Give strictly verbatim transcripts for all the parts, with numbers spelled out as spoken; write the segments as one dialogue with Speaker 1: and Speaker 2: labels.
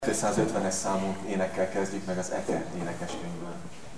Speaker 1: kétszázötvenes számú énekkel kezdjük meg az Eke énekeskönyvből.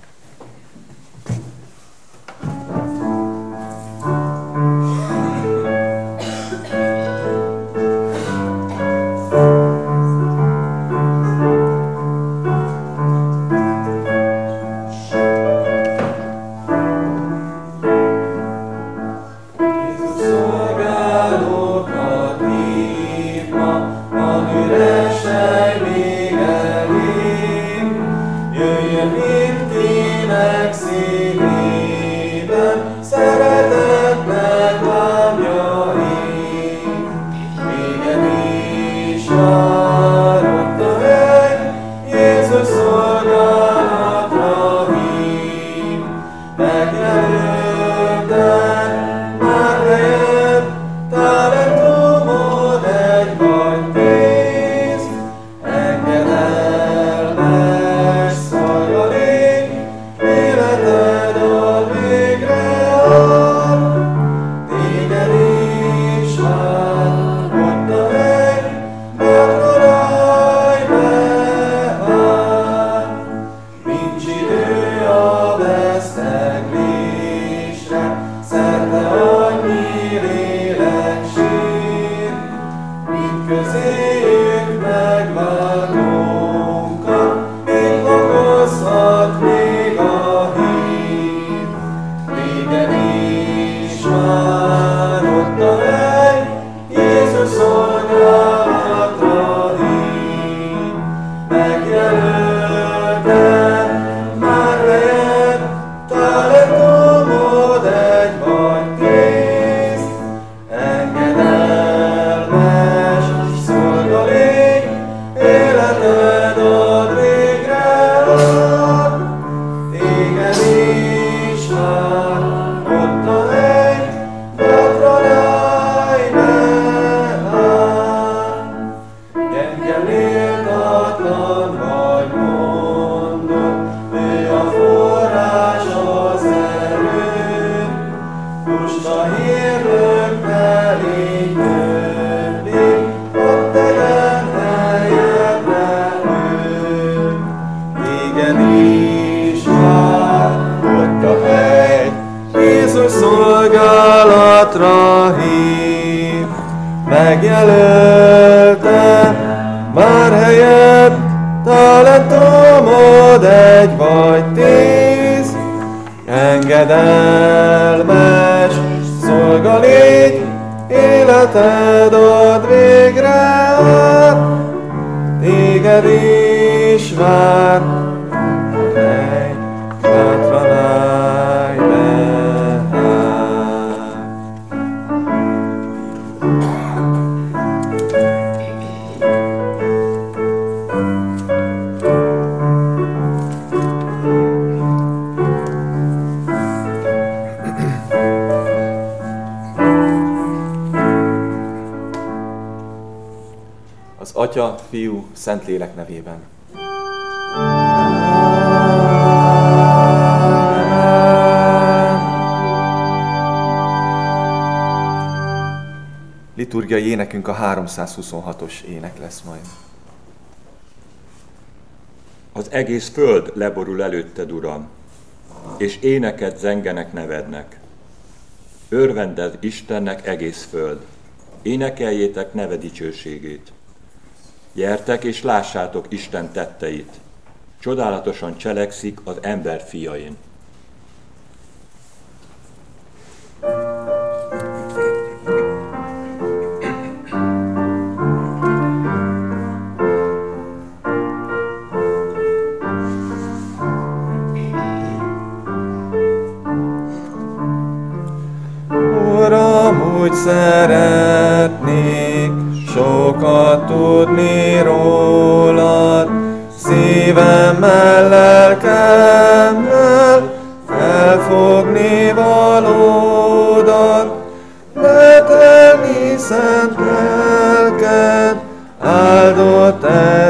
Speaker 2: Megjelölte már helyet, talentumod egy vagy tíz. Engedelmes szolga légy, életed ad végre át. Téged is vár a hely, bátran állj be.
Speaker 1: Az Atya, Fiú, Szentlélek nevében. Liturgiai énekünk a háromszázhuszonhatos ének lesz majd.
Speaker 3: Az egész föld leborul előtted, Uram, és éneket zengenek nevednek. Örvendez Istennek egész föld, énekeljétek neve dicsőségét. Gyertek és lássátok Isten tetteit, csodálatosan cselekszik az ember fiain.
Speaker 2: Uram, úgy szeretnék sokat tudni rólad, szívemmel, lelkemmel felfogni valódat, letelni szent lelked áldott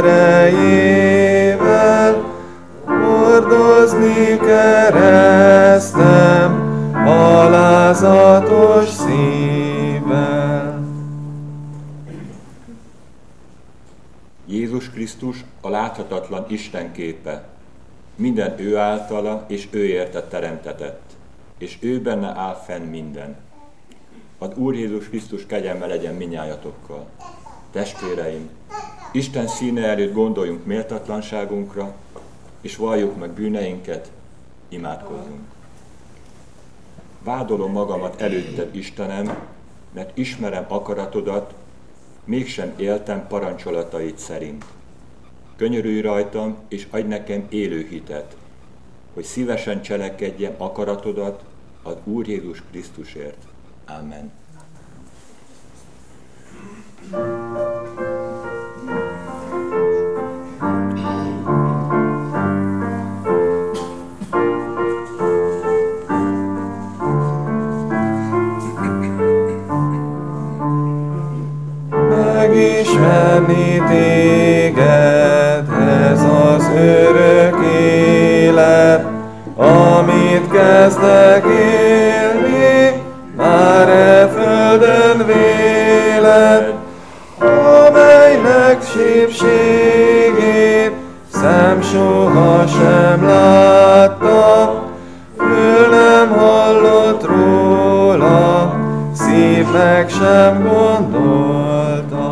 Speaker 2: erejével, hordozni keresztem alázatos szívvel.
Speaker 3: Jézus Krisztus a láthatatlan Isten képe. Minden ő általa és ő érte teremtetett, és ő benne áll fenn minden. Az Úr Jézus Krisztus kegyelme legyen minnyájatokkal. Testvéreim, Isten színe előtt gondoljunk méltatlanságunkra, és valljuk meg bűneinket, imádkozzunk. Vádolom magamat előtted, Istenem, mert ismerem akaratodat, mégsem éltem parancsolatait szerint. Könyörülj rajtam, és adj nekem élő hitet, hogy szívesen cselekedjem akaratodat az Úr Jézus Krisztusért. Amen.
Speaker 2: Megismerni téged, ez az örök élet, amit kezdek élni, már e földön véled, amelynek szépségét szem soha sem látta, fül nem hallott róla, szív meg sem gondolta.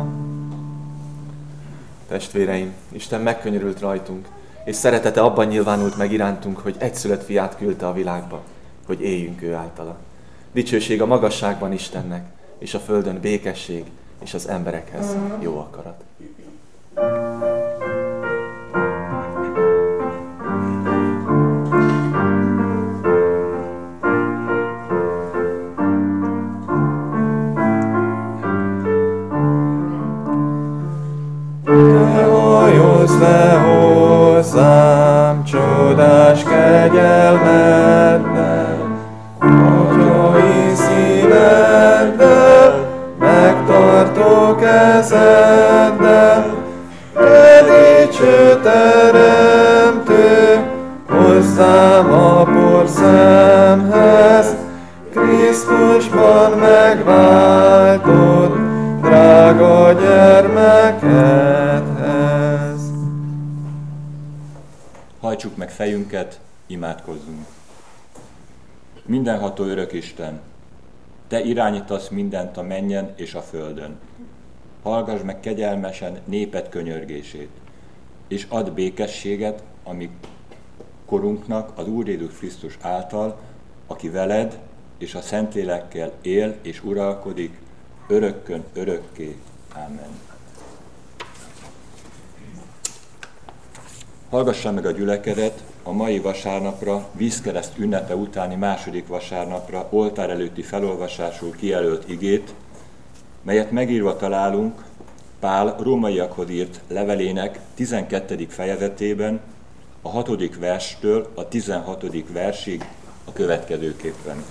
Speaker 1: Testvéreim, Isten megkönyörült rajtunk, és szeretete abban nyilvánult meg irántunk, hogy egyszülött fiát küldte a világba, hogy éljünk ő általa. Dicsőség a magasságban Istennek, és a földön békesség, és az emberekhez jó akarat.
Speaker 2: Hajozz le hozzám, csodás kegyelmeddel, atyai szíveddel, megtartó kezeddel, te dicső teremtő, hozzám a porszemhez, Krisztusban megváltod, drága gyermekedhez.
Speaker 3: Hajtsuk meg fejünket, imádkozzunk. Mindenható örök Isten, te irányítasz mindent a mennyen és a földön. Hallgass meg kegyelmesen néped könyörgését, és add békességet, ami korunknak az Úr Jézus Krisztus által, aki veled és a Szentlélekkel él és uralkodik, örökkön örökké. Amen. Hallgassa meg a gyülekezet a mai vasárnapra, vízkereszt ünnepe utáni második vasárnapra oltár előtti felolvasásul kijelölt igét, melyet megírva találunk Pál rómaiakhoz írt levelének tizenkettedik fejezetében, a hatodik verstől a tizenhatodik versig a következőképpen.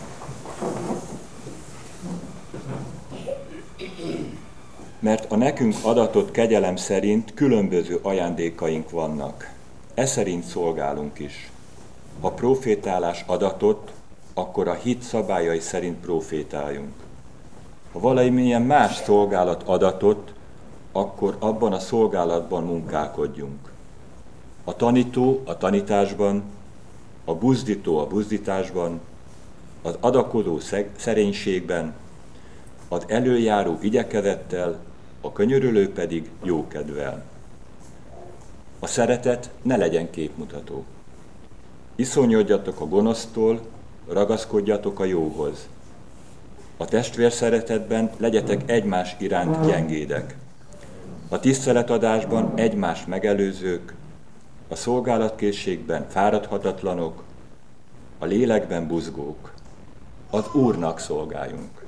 Speaker 3: Mert a nekünk adatott kegyelem szerint különböző ajándékaink vannak. E szerint szolgálunk is. Ha profétálás adatott, akkor a hit szabályai szerint profétáljunk. Ha valamilyen más szolgálat adatott, akkor abban a szolgálatban munkálkodjunk. A tanító a tanításban, a buzdító a buzdításban, az adakozó szerénységben, az előjáró igyekezettel, a könyörülő pedig jókedvel. A szeretet ne legyen képmutató. Iszonyodjatok a gonosztól, ragaszkodjatok a jóhoz. A testvér szeretetben legyetek egymás iránt gyengédek. A tiszteletadásban egymást megelőzők, a szolgálatkészségben fáradhatatlanok, a lélekben buzgók. Az Úrnak szolgáljunk.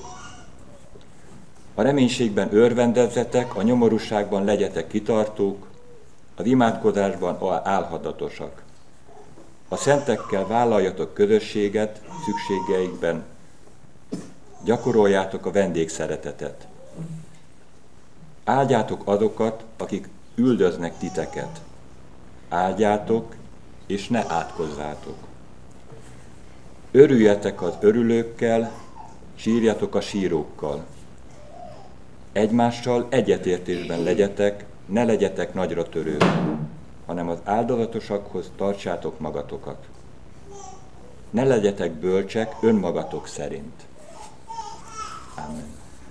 Speaker 3: A reménységben örvendezzetek, a nyomorúságban legyetek kitartók, az imádkozásban álhatatosak. A szentekkel vállaljatok közösséget szükségeikben, gyakoroljátok a vendégszeretetet. Áldjátok azokat, akik üldöznek titeket. Áldjátok, és ne átkozzátok. Örüljetek az örülőkkel, sírjatok a sírókkal. Egymással egyetértésben legyetek, ne legyetek nagyra törők, hanem az áldozatosakhoz tartsátok magatokat. Ne legyetek bölcsek önmagatok szerint. Amen.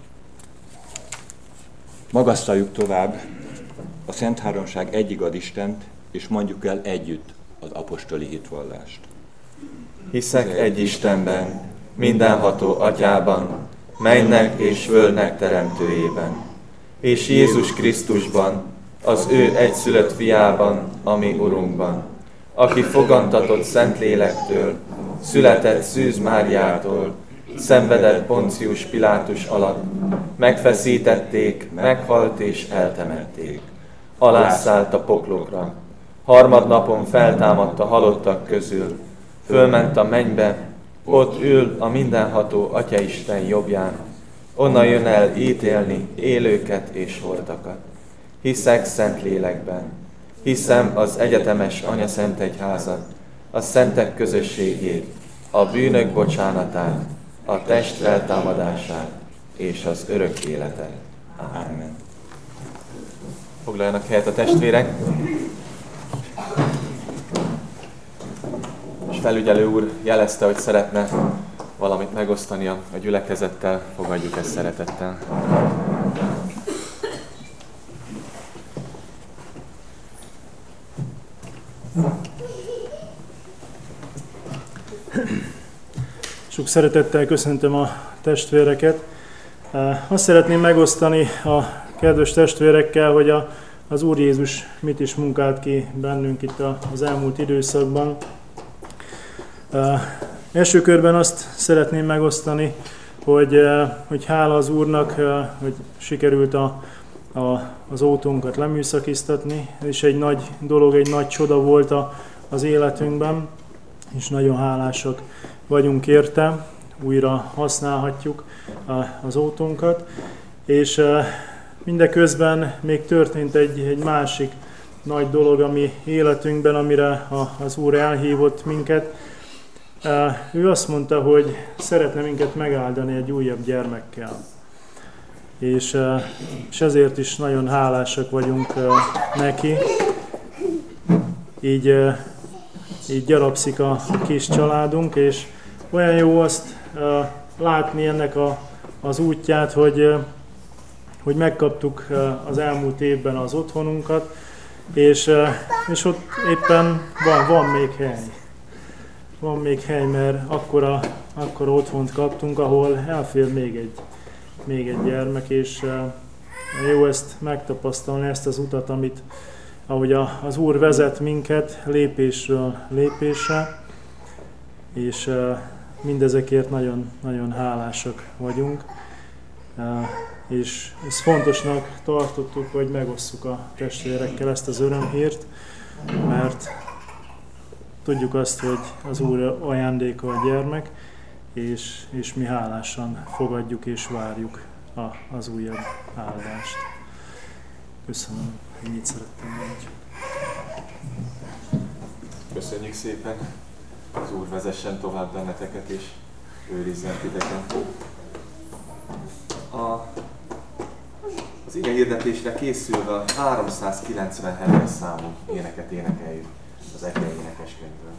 Speaker 3: Magasztaljuk tovább a Szent Háromság egyigad Istent, és mondjuk el együtt az apostoli hitvallást.
Speaker 1: Hiszek egy Istenben, mindenható Atyában, mennek és földnek teremtőjében, és Jézus Krisztusban, az ő egyszülött fiában, ami Urunkban, aki fogantatott Szentlélektől, született Szűz Máriától, szenvedett Poncius Pilátus alatt, megfeszítették, meghalt és eltemették. Alászállt a poklokra, harmadnapon feltámadt a halottak közül, fölment a mennybe, ott ül a mindenható Atyaisten jobbján, onnan jön el ítélni élőket és holtakat. Hiszek Szentlélekben, hiszem az egyetemes Anyaszentegyházat, a szentek közösségét, a bűnök bocsánatát, a test feltámadását és az örök életet. Amen. Foglaljanak helyet a testvérek. És felügyelő úr jelezte, hogy szeretne valamit megosztani a gyülekezettel, fogadjuk ezt szeretettel.
Speaker 4: Sok szeretettel köszöntöm a testvéreket. Azt szeretném megosztani a kedves testvérekkel, hogy a, az Úr Jézus mit is munkált ki bennünk itt az elmúlt időszakban. Első körben azt szeretném megosztani, hogy, hogy hála az Úrnak, hogy sikerült a, a, az autónkat leműszakiztatni, és egy nagy dolog, egy nagy csoda volt a, az életünkben, és nagyon hálásak vagyunk érte, újra használhatjuk az autónkat, és mindeközben még történt egy, egy másik nagy dolog a mi életünkben, amire az Úr elhívott minket. Ő azt mondta, hogy szeretne minket megáldani egy újabb gyermekkel. És, és ezért is nagyon hálásak vagyunk neki. Így, így gyarapszik a kis családunk, és olyan jó azt látni ennek a, az útját, hogy, hogy megkaptuk az elmúlt évben az otthonunkat, és, és ott éppen van, van még hely. Van még hely, mert akkora, akkora otthont kaptunk, ahol elfér még egy, még egy gyermek, és jó ezt megtapasztalni, ezt az utat, amit, ahogy a, az Úr vezet minket lépésről lépésre, és mindezekért nagyon, nagyon hálásak vagyunk, és ezt fontosnak tartottuk, hogy megosszuk a testvérekkel ezt az örömhírt, mert tudjuk azt, hogy az Úr ajándéka a gyermek, és, és mi hálásan fogadjuk és várjuk a, az újabb áldást. Köszönöm, hogy így szerettem mondani.
Speaker 1: Köszönjük szépen! Az Úr vezessen tovább benneteket és őrizzen titeket. A, az ige hirdetésre készülve a háromszázkilencvenhetes számú éneket énekeljük az Ekei énekeskönyvből.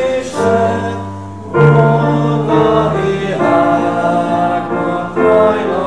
Speaker 2: Hajlamos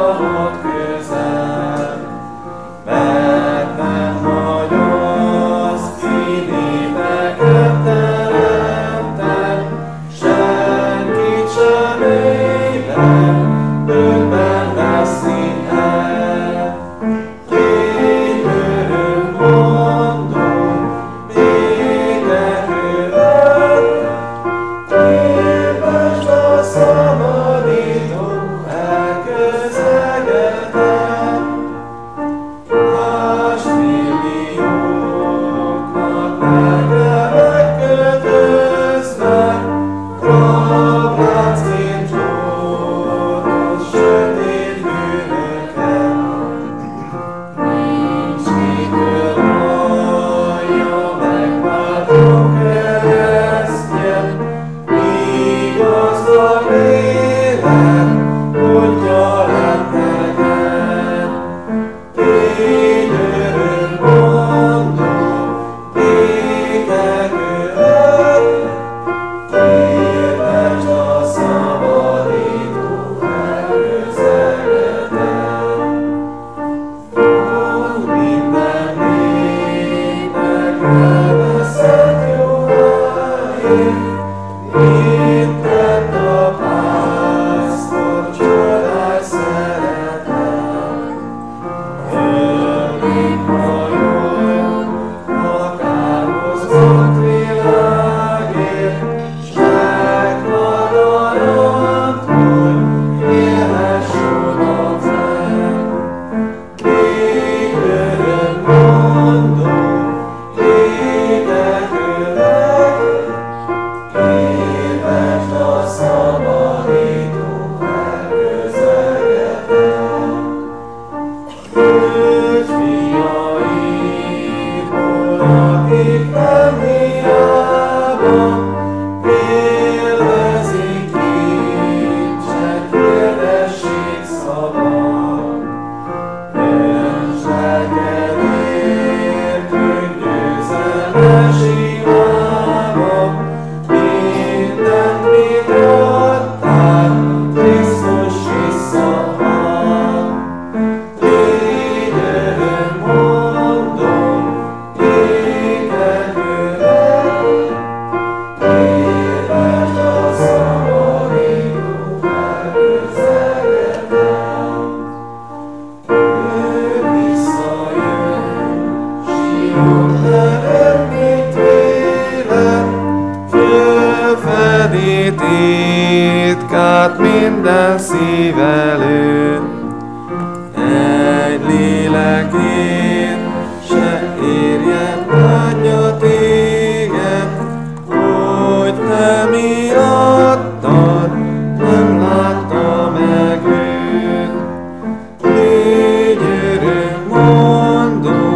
Speaker 2: titkát minden szív előtt. Egy lélekért se érjen bánja téged, hogy te miattad nem látta meg őt. Légy örömmondó,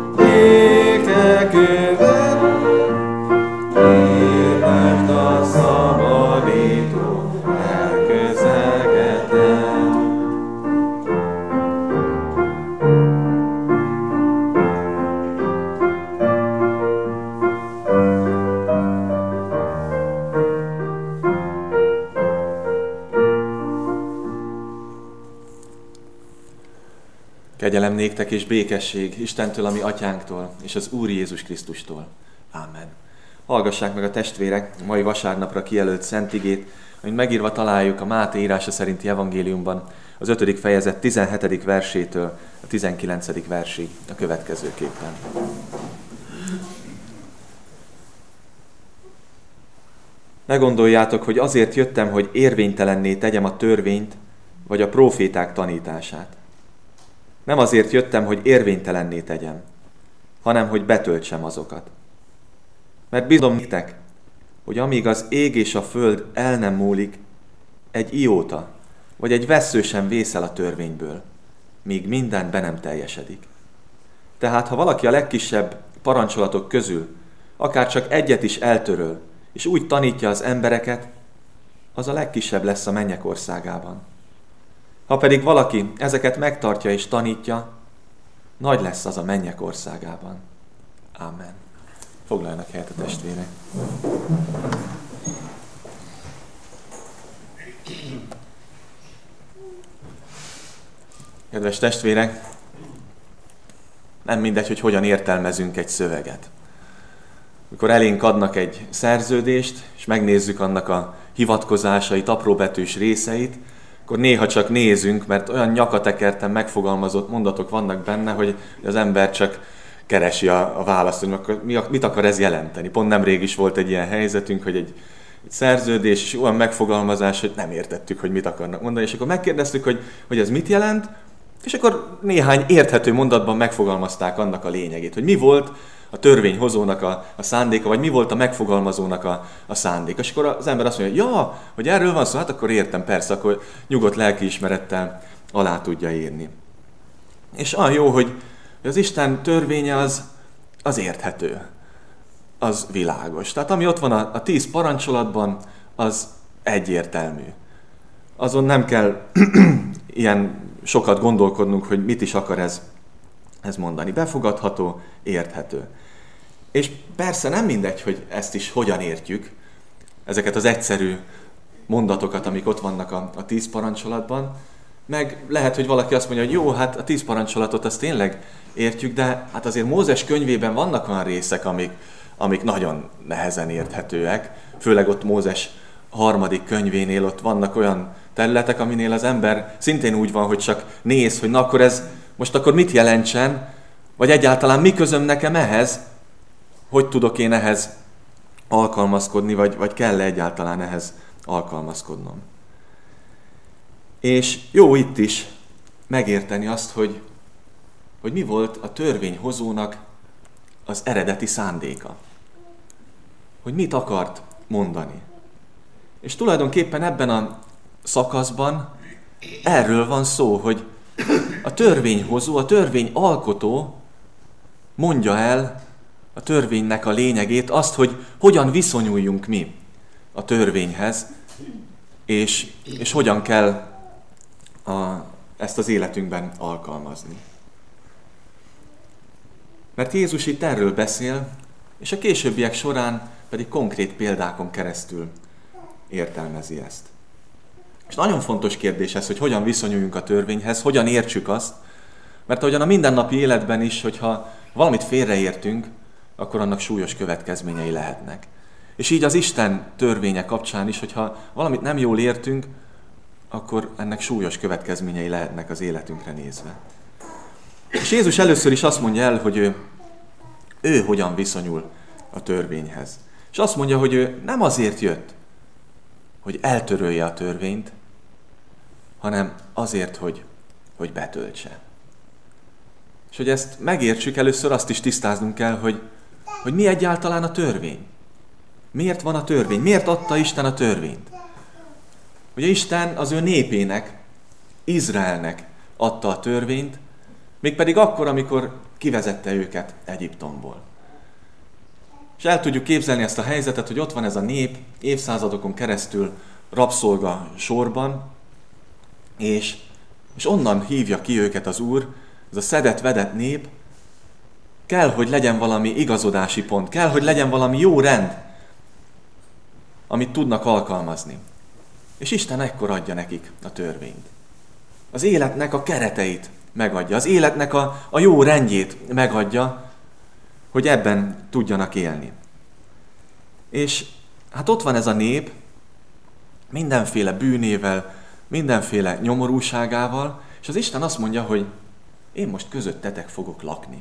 Speaker 2: békekövet, értesd a szabadító elközelgetett.
Speaker 1: Kegyelem néktek és békesség Istentől, ami atyánktól, és az Úr Jézus Krisztustól. Ámen. Hallgassák meg a testvérek a mai vasárnapra kijelölt szent igét, amit megírva találjuk a Máté írása szerinti evangéliumban, az ötödik fejezet tizenhetedik versétől a tizenkilencedik versig a következőképpen. Ne gondoljátok, hogy azért jöttem, hogy érvénytelenné tegyem a törvényt, vagy a próféták tanítását. Nem azért jöttem, hogy érvénytelenné tegyem, hanem hogy betöltsem azokat. Mert bizony nektek, hogy amíg az ég és a föld el nem múlik, egy ióta, vagy egy vessző sem vészel a törvényből, míg minden be nem teljesedik. Tehát, ha valaki a legkisebb parancsolatok közül akár csak egyet is eltöröl, és úgy tanítja az embereket, az a legkisebb lesz a mennyek országában. Ha pedig valaki ezeket megtartja és tanítja, nagy lesz az a mennyek országában. Ámen. Foglaljanak helyet a testvérek. Kedves testvérek, nem mindegy, hogy hogyan értelmezünk egy szöveget. Mikor elénk adnak egy szerződést, és megnézzük annak a hivatkozásait, apróbetűs részeit, akkor néha csak nézünk, mert olyan nyakatekerten megfogalmazott mondatok vannak benne, hogy az ember csak keresi a, a választ, hogy akkor mit akar ez jelenteni. Pont nemrég is volt egy ilyen helyzetünk, hogy egy, egy szerződés, és olyan megfogalmazás, hogy nem értettük, hogy mit akarnak mondani, és akkor megkérdeztük, hogy, hogy ez mit jelent, és akkor néhány érthető mondatban megfogalmazták annak a lényegét, hogy mi volt a törvényhozónak a, a szándéka, vagy mi volt a megfogalmazónak a, a szándéka. És akkor az ember azt mondja, hogy ja, hogy erről van szó, hát akkor értem, persze, akkor nyugodt lelkiismerettel alá tudja írni. És olyan jó, hogy az Isten törvénye az, az érthető, az világos. Tehát ami ott van a, a tíz parancsolatban, az egyértelmű. Azon nem kell ilyen sokat gondolkodnunk, hogy mit is akar ez, ez mondani. Befogadható, érthető. És persze nem mindegy, hogy ezt is hogyan értjük, ezeket az egyszerű mondatokat, amik ott vannak a, a tíz parancsolatban, meg lehet, hogy valaki azt mondja, hogy jó, hát a tíz parancsolatot azt tényleg értjük, de hát azért Mózes könyvében vannak olyan részek, amik, amik nagyon nehezen érthetőek, főleg ott Mózes harmadik könyvénél ott vannak olyan területek, aminél az ember szintén úgy van, hogy csak néz, hogy na akkor ez most akkor mit jelentsen, vagy egyáltalán mi közöm nekem ehhez, hogy tudok én ehhez alkalmazkodni, vagy, vagy kell-e egyáltalán ehhez alkalmazkodnom. És jó itt is megérteni azt, hogy, hogy mi volt a törvényhozónak az eredeti szándéka. Hogy mit akart mondani. És tulajdonképpen ebben a szakaszban erről van szó, hogy a törvényhozó, a törvényalkotó mondja el a törvénynek a lényegét, azt, hogy hogyan viszonyuljunk mi a törvényhez, és, és hogyan kell a, ezt az életünkben alkalmazni. Mert Jézus itt erről beszél, és a későbbiek során pedig konkrét példákon keresztül értelmezi ezt. És nagyon fontos kérdés ez, hogy hogyan viszonyuljunk a törvényhez, hogyan értsük azt, mert ahogyan a mindennapi életben is, hogyha valamit félreértünk, akkor annak súlyos következményei lehetnek. És így az Isten törvénye kapcsán is, hogyha valamit nem jól értünk, akkor ennek súlyos következményei lehetnek az életünkre nézve. És Jézus először is azt mondja el, hogy ő, ő hogyan viszonyul a törvényhez. És azt mondja, hogy ő nem azért jött, hogy eltörölje a törvényt, hanem azért, hogy, hogy betöltse. És hogy ezt megértsük, először azt is tisztáznunk kell, hogy, hogy mi egyáltalán a törvény. Miért van a törvény? Miért adta Isten a törvényt? Ugye Isten az ő népének, Izraelnek adta a törvényt, mégpedig akkor, amikor kivezette őket Egyiptomból. És el tudjuk képzelni ezt a helyzetet, hogy ott van ez a nép évszázadokon keresztül rabszolga sorban, és, és onnan hívja ki őket az Úr, ez a szedett-vedett nép, kell, hogy legyen valami igazodási pont, kell, hogy legyen valami jó rend, amit tudnak alkalmazni. És Isten ekkor adja nekik a törvényt. Az életnek a kereteit megadja, az életnek a, a jó rendjét megadja, hogy ebben tudjanak élni. És hát ott van ez a nép, mindenféle bűnével, mindenféle nyomorúságával, és az Isten azt mondja, hogy én most közöttetek fogok lakni.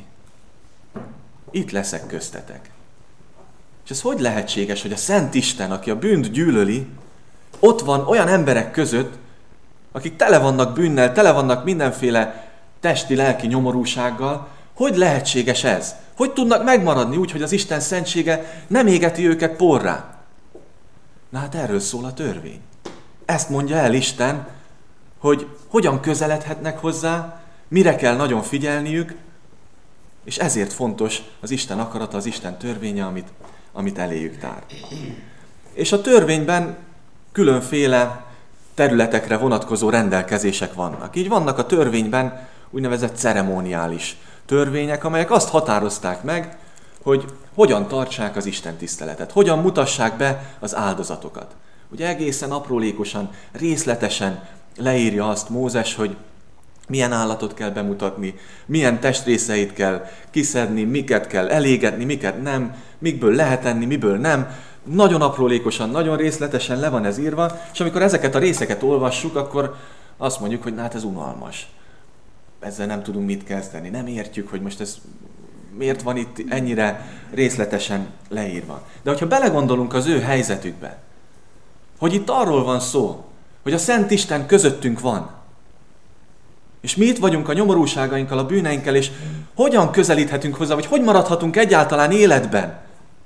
Speaker 1: Itt leszek köztetek. És ez hogy lehetséges, hogy a Szent Isten, aki a bűnt gyűlöli, ott van olyan emberek között, akik tele vannak bűnnel, tele vannak mindenféle testi, lelki nyomorúsággal. Hogy lehetséges ez? Hogy tudnak megmaradni úgy, hogy az Isten szentsége nem égeti őket porrá? Na hát erről szól a törvény. Ezt mondja el Isten, hogy hogyan közeledhetnek hozzá, mire kell nagyon figyelniük, és ezért fontos az Isten akarata, az Isten törvénye, amit, amit eléjük tár. És a törvényben különféle területekre vonatkozó rendelkezések vannak. Így vannak a törvényben úgynevezett ceremoniális törvények, amelyek azt határozták meg, hogy hogyan tartsák az Isten tiszteletet, hogyan mutassák be az áldozatokat. Ugye egészen aprólékosan, részletesen leírja azt Mózes, hogy milyen állatot kell bemutatni, milyen testrészeit kell kiszedni, miket kell elégetni, miket nem, mikből lehet enni, miből nem. Nagyon aprólékosan, nagyon részletesen le van ez írva, és amikor ezeket a részeket olvassuk, akkor azt mondjuk, hogy na, hát ez unalmas. Ezzel nem tudunk mit kezdeni, nem értjük, hogy most ez miért van itt ennyire részletesen leírva. De hogyha belegondolunk az ő helyzetükbe, hogy itt arról van szó, hogy a Szent Isten közöttünk van, és mi itt vagyunk a nyomorúságainkkal, a bűneinkkel, és hogyan közelíthetünk hozzá, vagy hogy maradhatunk egyáltalán életben,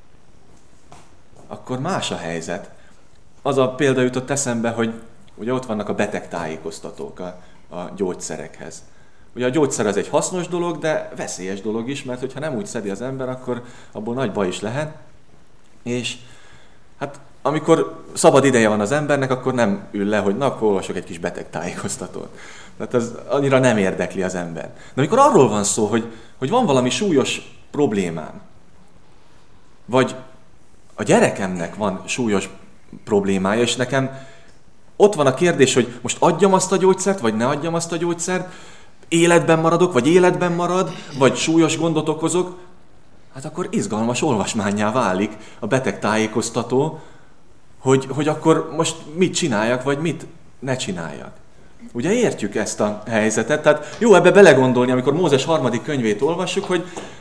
Speaker 1: akkor más a helyzet. Az a példa jutott eszembe, hogy ugye ott vannak a betegtájékoztatók a, a gyógyszerekhez. Ugye a gyógyszer az egy hasznos dolog, de veszélyes dolog is, mert hogyha nem úgy szedi az ember, akkor abból nagy baj is lehet. És hát amikor szabad ideje van az embernek, akkor nem ül le, hogy na, akkor olvasok egy kis betegtájékoztatót. Tehát az annyira nem érdekli az ember. De amikor arról van szó, hogy, hogy van valami súlyos problémám, vagy a gyerekemnek van súlyos problémája, és nekem ott van a kérdés, hogy most adjam azt a gyógyszert, vagy ne adjam azt a gyógyszert, életben maradok, vagy életben marad, vagy súlyos gondot okozok, hát akkor izgalmas olvasmánnyá válik a betegtájékoztató, hogy, hogy akkor most mit csináljak, vagy mit ne csináljak. Ugye értjük ezt a helyzetet, tehát jó ebbe belegondolni, amikor Mózes harmadik könyvét olvassuk, hogy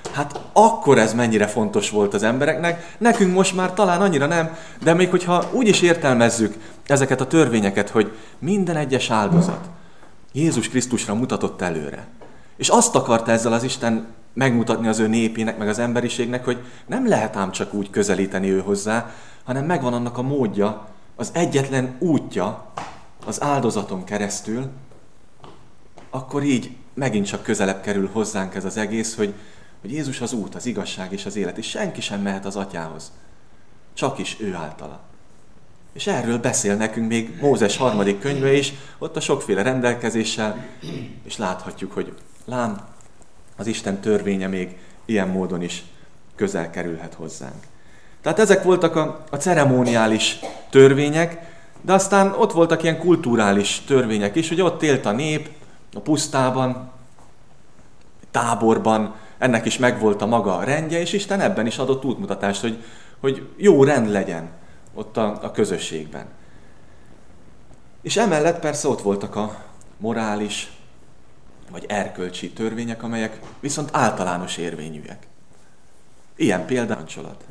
Speaker 1: Hát akkor ez mennyire fontos volt az embereknek, nekünk most már talán annyira nem, de még hogyha úgy is értelmezzük ezeket a törvényeket, hogy minden egyes áldozat Jézus Krisztusra mutatott előre. És azt akarta ezzel az Isten megmutatni az ő népének, meg az emberiségnek, hogy nem lehet ám csak úgy közelíteni ő hozzá, hanem megvan annak a módja, az egyetlen útja az áldozaton keresztül, akkor így megint csak közelebb kerül hozzánk ez az egész, hogy, hogy Jézus az út, az igazság és az élet, és senki sem mehet az Atyához. Csak is ő általa. És erről beszél nekünk még Mózes harmadik könyve is, ott a sokféle rendelkezéssel, és láthatjuk, hogy lám, az Isten törvénye még ilyen módon is közel kerülhet hozzánk. Tehát ezek voltak a, a ceremoniális törvények, de aztán ott voltak ilyen kulturális törvények is, hogy ott élt a nép, a pusztában, táborban, ennek is megvolt a maga rendje, és Isten ebben is adott útmutatást, hogy, hogy jó rend legyen ott a, a közösségben. És emellett persze ott voltak a morális, vagy erkölcsi törvények, amelyek viszont általános érvényűek. Ilyen például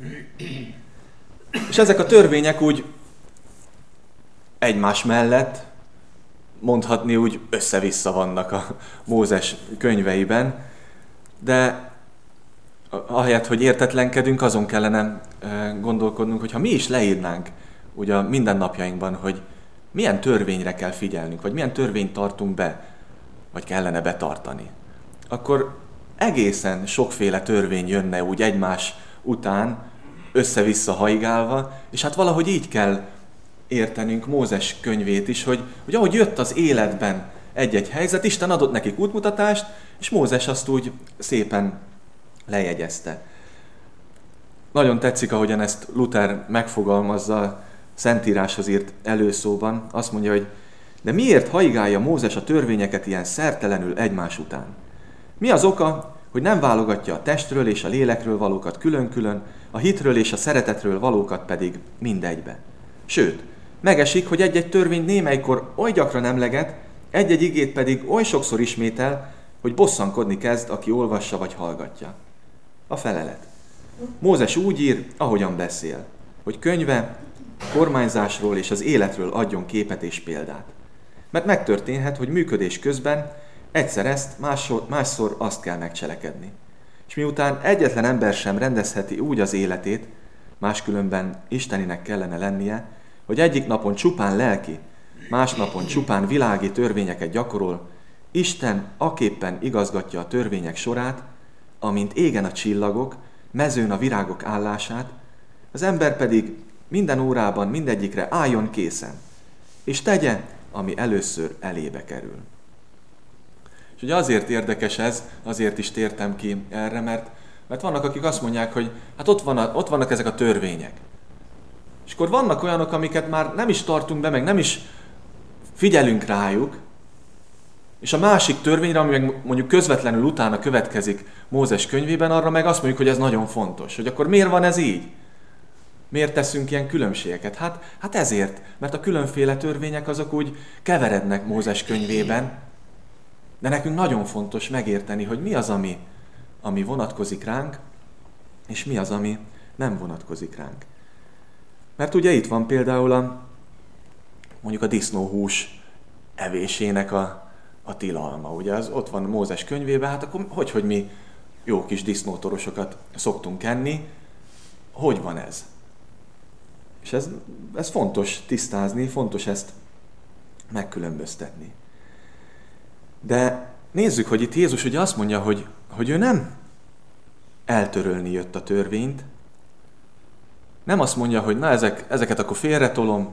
Speaker 1: És ezek a törvények úgy egymás mellett, mondhatni úgy össze-vissza vannak a Mózes könyveiben, de ahelyett, hogy értetlenkedünk, azon kellene gondolkodnunk, hogy ha mi is leírnánk ugye a mindennapjainkban, hogy milyen törvényre kell figyelnünk, vagy milyen törvényt tartunk be, vagy kellene betartani, akkor egészen sokféle törvény jönne úgy egymás után, össze-vissza haigálva, és hát valahogy így kell értenünk Mózes könyvét is, hogy, hogy ahogy jött az életben egy-egy helyzet, Isten adott nekik útmutatást, és Mózes azt úgy szépen lejegyezte. Nagyon tetszik, ahogyan ezt Luther megfogalmazza a Szentíráshoz írt előszóban. Azt mondja, hogy de miért haigálja Mózes a törvényeket ilyen szertelenül egymás után? Mi az oka, hogy nem válogatja a testről és a lélekről valókat külön-külön, a hitről és a szeretetről valókat pedig mindegybe? Sőt, megesik, hogy egy-egy törvény némelykor oly gyakran emleget, egy-egy igét pedig oly sokszor ismétel, hogy bosszankodni kezd, aki olvassa vagy hallgatja. A felelet. Mózes úgy ír, ahogyan beszél, hogy könyve a kormányzásról és az életről adjon képet és példát. Mert megtörténhet, hogy működés közben egyszer ezt, másszor, másszor azt kell megcselekedni. És miután egyetlen ember sem rendezheti úgy az életét, máskülönben isteninek kellene lennie, hogy egyik napon csupán lelki, más napon csupán világi törvényeket gyakorol, Isten aképpen igazgatja a törvények sorát, amint égen a csillagok, mezőn a virágok állását, az ember pedig minden órában mindegyikre álljon készen, és tegye, ami először elébe kerül. És ugye azért érdekes ez, azért is tértem ki erre, mert, mert vannak, akik azt mondják, hogy hát ott, van a, ott vannak ezek a törvények. És akkor vannak olyanok, amiket már nem is tartunk be, meg nem is figyelünk rájuk, és a másik törvényre, ami meg mondjuk közvetlenül utána következik Mózes könyvében, arra meg azt mondjuk, hogy ez nagyon fontos. Hogy akkor miért van ez így? Miért teszünk ilyen különbségeket? Hát, hát ezért, mert a különféle törvények azok úgy keverednek Mózes könyvében, de nekünk nagyon fontos megérteni, hogy mi az, ami, ami vonatkozik ránk, és mi az, ami nem vonatkozik ránk. Mert ugye itt van például a, mondjuk a disznóhús evésének a, a tilalma. Ugye az ott van Mózes könyvében, hát akkor hogy, hogy mi jó kis disznótorosokat szoktunk enni, hogy van ez? És ez, ez fontos tisztázni, fontos ezt megkülönböztetni. De nézzük, hogy itt Jézus ugye azt mondja, hogy, hogy ő nem eltörölni jött a törvényt, nem azt mondja, hogy na ezek, ezeket akkor félretolom,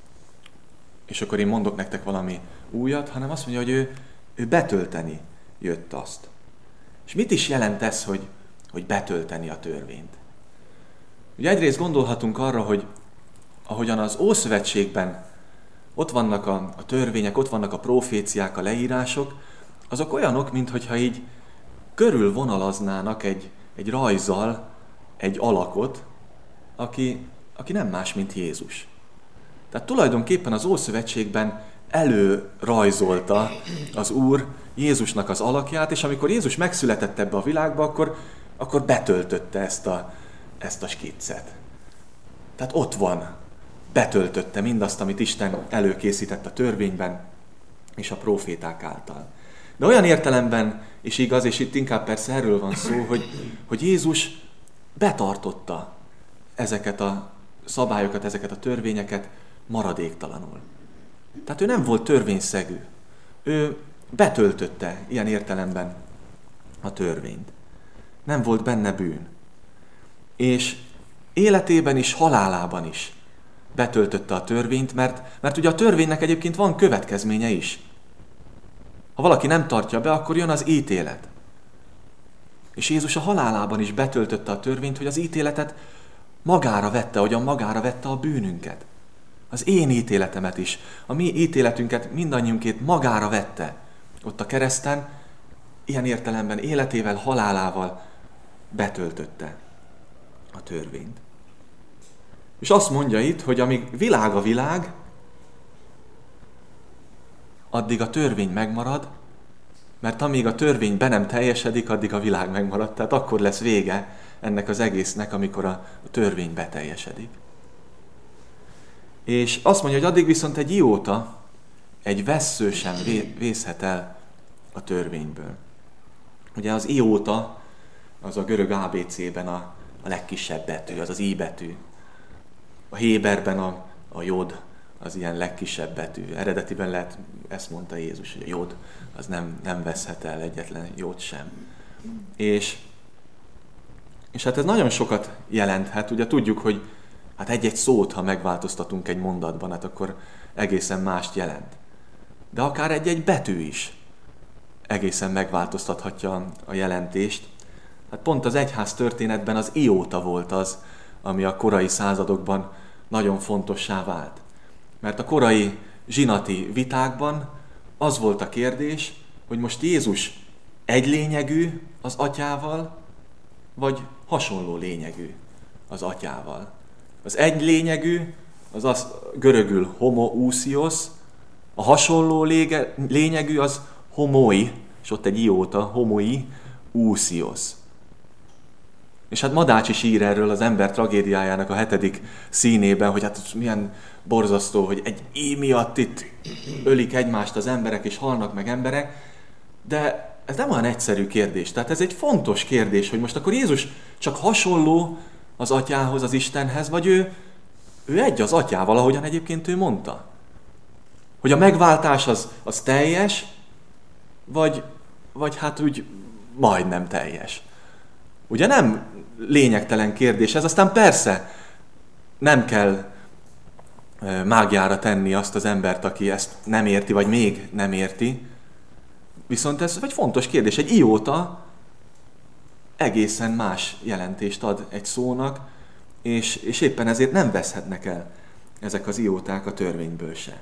Speaker 1: és akkor én mondok nektek valami újat, hanem azt mondja, hogy ő, ő betölteni jött azt. És mit is jelent ez, hogy, hogy betölteni a törvényt? Ugye egyrészt gondolhatunk arra, hogy ahogyan az Ószövetségben ott vannak a, a törvények, ott vannak a proféciák, a leírások, azok olyanok, mintha így körülvonalaznának egy, egy rajzzal egy alakot, aki, aki nem más, mint Jézus. Tehát tulajdonképpen az Ószövetségben előrajzolta az Úr Jézusnak az alakját, és amikor Jézus megszületett ebbe a világba, akkor akkor betöltötte ezt a, ezt a skiccet. Tehát ott van, betöltötte mindazt, amit Isten előkészített a törvényben és a próféták által. De olyan értelemben is igaz, és itt inkább persze erről van szó, hogy, hogy Jézus betartotta ezeket a szabályokat, ezeket a törvényeket maradéktalanul. Tehát ő nem volt törvényszegű. Ő betöltötte ilyen értelemben a törvényt. Nem volt benne bűn. És életében is, halálában is betöltötte a törvényt, mert, mert ugye a törvénynek egyébként van következménye is. Ha valaki nem tartja be, akkor jön az ítélet. És Jézus a halálában is betöltötte a törvényt, hogy az ítéletet magára vette, ahogyan magára vette a bűnünket. Az én ítéletemet is, a mi ítéletünket, mindannyiunkét magára vette. Ott a kereszten, ilyen értelemben életével, halálával betöltötte a törvényt. És azt mondja itt, hogy amíg világ a világ, addig a törvény megmarad, mert amíg a törvény be nem teljesedik, addig a világ megmarad. Tehát akkor lesz vége ennek az egésznek, amikor a törvény beteljesedik. És azt mondja, hogy addig viszont egy ióta, egy vessző sem vészhet el a törvényből. Ugye az ióta, az a görög á bé cében a, a legkisebb betű, az az i betű. A héberben a, a jod, az ilyen legkisebb betű. Eredetiben lehet, ezt mondta Jézus, hogy a jod, az nem, nem veszhet el egyetlen jót sem. És, és hát ez nagyon sokat jelenthet. Ugye tudjuk, hogy hát egy-egy szót, ha megváltoztatunk egy mondatban, hát akkor egészen mást jelent. De akár egy-egy betű is egészen megváltoztathatja a jelentést. Hát pont az egyház történetben az ióta volt az, ami a korai századokban nagyon fontossá vált. Mert a korai zsinati vitákban az volt a kérdés, hogy most Jézus egy lényegű az atyával, vagy hasonló lényegű az atyával. Az egy lényegű, az az görögül homoousios, a hasonló lége, lényegű az homoi, és ott egy ióta, homoi ousios. És hát Madács is ír erről az ember tragédiájának a hetedik színében, hogy hát milyen borzasztó, hogy egy í miatt itt ölik egymást az emberek, és halnak meg emberek, de ez nem olyan egyszerű kérdés. Tehát ez egy fontos kérdés, hogy most akkor Jézus csak hasonló az atyához, az Istenhez, vagy ő, ő egy az atyával, ahogyan egyébként ő mondta. Hogy a megváltás az, az teljes, vagy, vagy hát úgy majdnem teljes. Ugye nem lényegtelen kérdés ez, aztán persze nem kell mágiára tenni azt az embert, aki ezt nem érti, vagy még nem érti. Viszont ez egy fontos kérdés. Egy ióta egészen más jelentést ad egy szónak, és, és éppen ezért nem veszhetnek el ezek az ióták a törvényből se.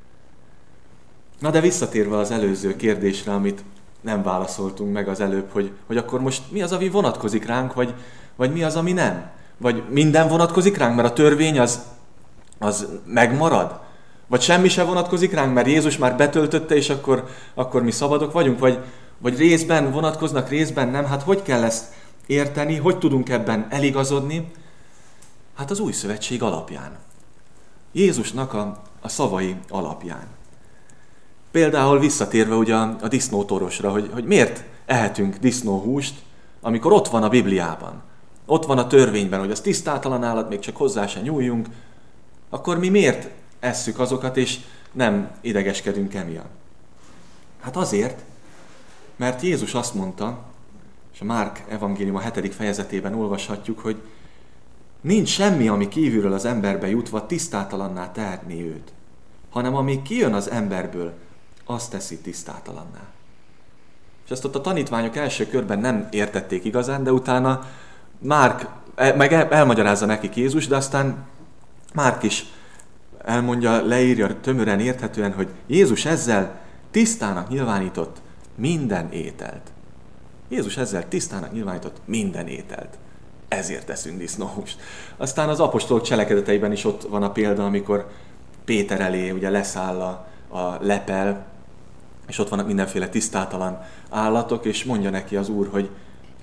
Speaker 1: Na de visszatérve az előző kérdésre, amit nem válaszoltunk meg az előbb, hogy, hogy akkor most mi az, ami vonatkozik ránk, vagy, vagy mi az, ami nem? Vagy minden vonatkozik ránk, mert a törvény az, az megmarad? Vagy semmi se vonatkozik ránk, mert Jézus már betöltötte, és akkor, akkor mi szabadok vagyunk? Vagy, vagy részben vonatkoznak, részben nem? Hát hogy kell ezt érteni? Hogy tudunk ebben eligazodni? Hát az új szövetség alapján. Jézusnak a, a szavai alapján. Például visszatérve ugye a, a disznótorosra, hogy, hogy miért ehetünk disznóhúst, amikor ott van a Bibliában, ott van a törvényben, hogy az tisztátalan állat, még csak hozzá se nyúljunk, akkor mi miért esszük azokat, és nem idegeskedünk emiatt? Hát azért, mert Jézus azt mondta, és a Márk evangélium a hetedik fejezetében olvashatjuk, hogy nincs semmi, ami kívülről az emberbe jutva tisztátalanná tehetné őt, hanem ami kijön az emberből, azt teszi tisztátalanná. És ezt ott a tanítványok első körben nem értették igazán, de utána Márk meg elmagyarázza nekik Jézus, de aztán Márk is elmondja, leírja tömören, érthetően, hogy Jézus ezzel tisztának nyilvánított minden ételt. Jézus ezzel tisztának nyilvánított minden ételt. Ezért teszünk disznóhúst. Aztán az apostolok cselekedeteiben is ott van a példa, amikor Péter elé ugye leszáll a, a lepel, és ott vannak mindenféle tisztátalan állatok, és mondja neki az Úr, hogy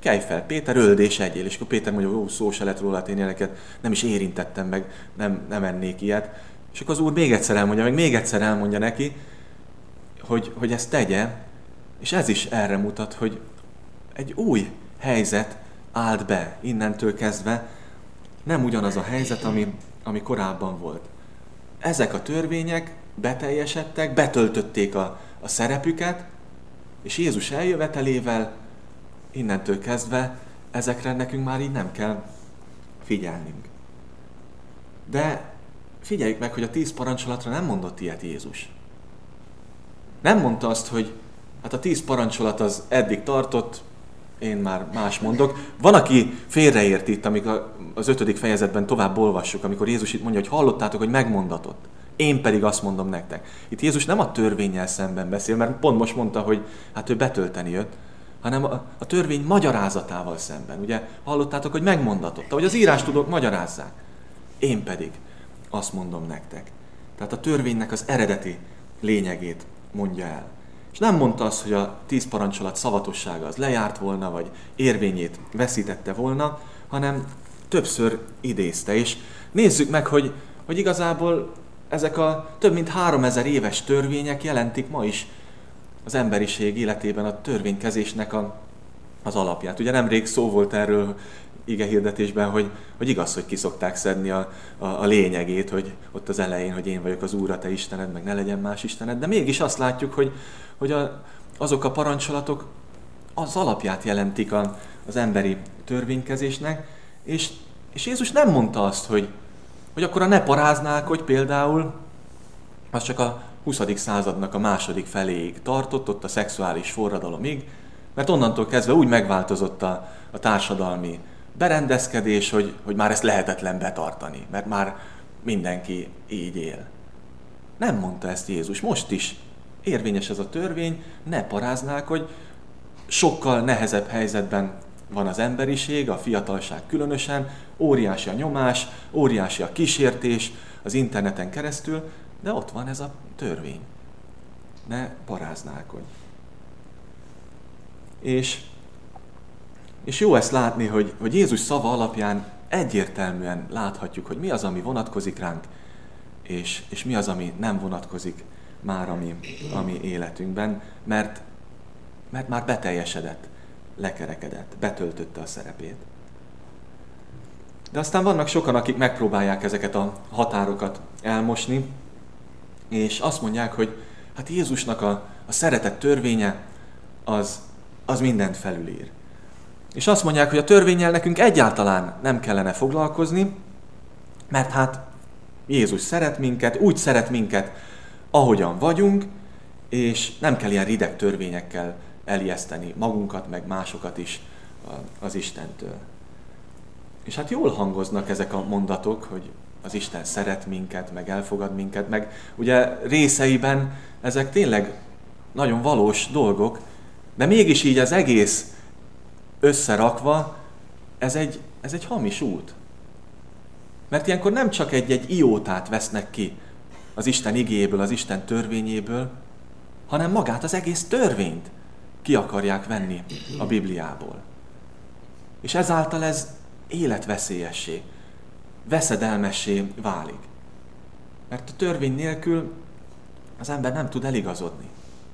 Speaker 1: kelj fel, Péter, öld és egyél. És akkor Péter mondja, ó, szó se lett róla, én ilyeneket nem is érintettem meg, nem, nem ennék ilyet. És akkor az Úr még egyszer elmondja, meg még egyszer elmondja neki, hogy, hogy ezt tegye, és ez is erre mutat, hogy egy új helyzet állt be innentől kezdve, nem ugyanaz a helyzet, ami, ami korábban volt. Ezek a törvények beteljesedtek, betöltötték a, a szerepüket, és Jézus eljövetelével innentől kezdve ezekre nekünk már így nem kell figyelnünk. De figyeljük meg, hogy a tíz parancsolatra nem mondott ilyet Jézus. Nem mondta azt, hogy hát a tíz parancsolat az eddig tartott, én már más mondok. Van, aki félreért itt, amikor az ötödik fejezetben tovább olvassuk, amikor Jézus itt mondja, hogy hallottátok, hogy megmondatott. Én pedig azt mondom nektek. Itt Jézus nem a törvénnyel szemben beszél, mert pont most mondta, hogy hát ő betölteni jött, hanem a, a törvény magyarázatával szemben. Ugye hallottátok, hogy megmondatott, ahogy az írástudók magyarázzák. Én pedig azt mondom nektek. Tehát a törvénynek az eredeti lényegét mondja el. És nem mondta azt, hogy a tíz parancsolat szavatossága az lejárt volna, vagy érvényét veszítette volna, hanem többször idézte. És nézzük meg, hogy, hogy igazából ezek a több mint háromezer éves törvények jelentik ma is az emberiség életében a törvénykezésnek a, az alapját. Ugye nemrég szó volt erről igehirdetésben, hogy, hogy igaz, hogy ki szokták szedni a, a, a lényegét, hogy ott az elején, hogy én vagyok az Úr, a te Istened, meg ne legyen más Istened, de mégis azt látjuk, hogy, hogy a, azok a parancsolatok az alapját jelentik a, az emberi törvénykezésnek, és, és Jézus nem mondta azt, hogy, hogy akkor a ne paráználkodj például, az csak a huszadik századnak a második feléig tartott, ott a szexuális forradalomig, mert onnantól kezdve úgy megváltozott a, a társadalmi berendezkedés, hogy, hogy már ezt lehetetlen betartani, mert már mindenki így él. Nem mondta ezt Jézus. Most is érvényes ez a törvény, ne paráználkodj, sokkal nehezebb helyzetben van az emberiség, a fiatalság különösen, óriási a nyomás, óriási a kísértés az interneten keresztül, de ott van ez a törvény. Ne paráználkodj. És, és jó ezt látni, hogy, hogy Jézus szava alapján egyértelműen láthatjuk, hogy mi az, ami vonatkozik ránk, és, és mi az, ami nem vonatkozik már a mi, a mi életünkben, mert, mert már beteljesedett, lekerekedett, betöltötte a szerepét. De aztán vannak sokan, akik megpróbálják ezeket a határokat elmosni, és azt mondják, hogy hát Jézusnak a, a szeretet törvénye az, az mindent felülír. És azt mondják, hogy a törvénnyel nekünk egyáltalán nem kellene foglalkozni, mert hát Jézus szeret minket, úgy szeret minket, ahogyan vagyunk, és nem kell ilyen rideg törvényekkel elijeszteni magunkat, meg másokat is az Istentől. És hát jól hangoznak ezek a mondatok, hogy az Isten szeret minket, meg elfogad minket, meg ugye részeiben ezek tényleg nagyon valós dolgok, de mégis így az egész összerakva, ez egy, ez egy hamis út. Mert ilyenkor nem csak egy-egy iótát vesznek ki az Isten igéjéből, az Isten törvényéből, hanem magát az egész törvényt ki akarják venni a Bibliából. És ezáltal ez életveszélyessé, veszedelmessé válik. Mert a törvény nélkül az ember nem tud eligazodni.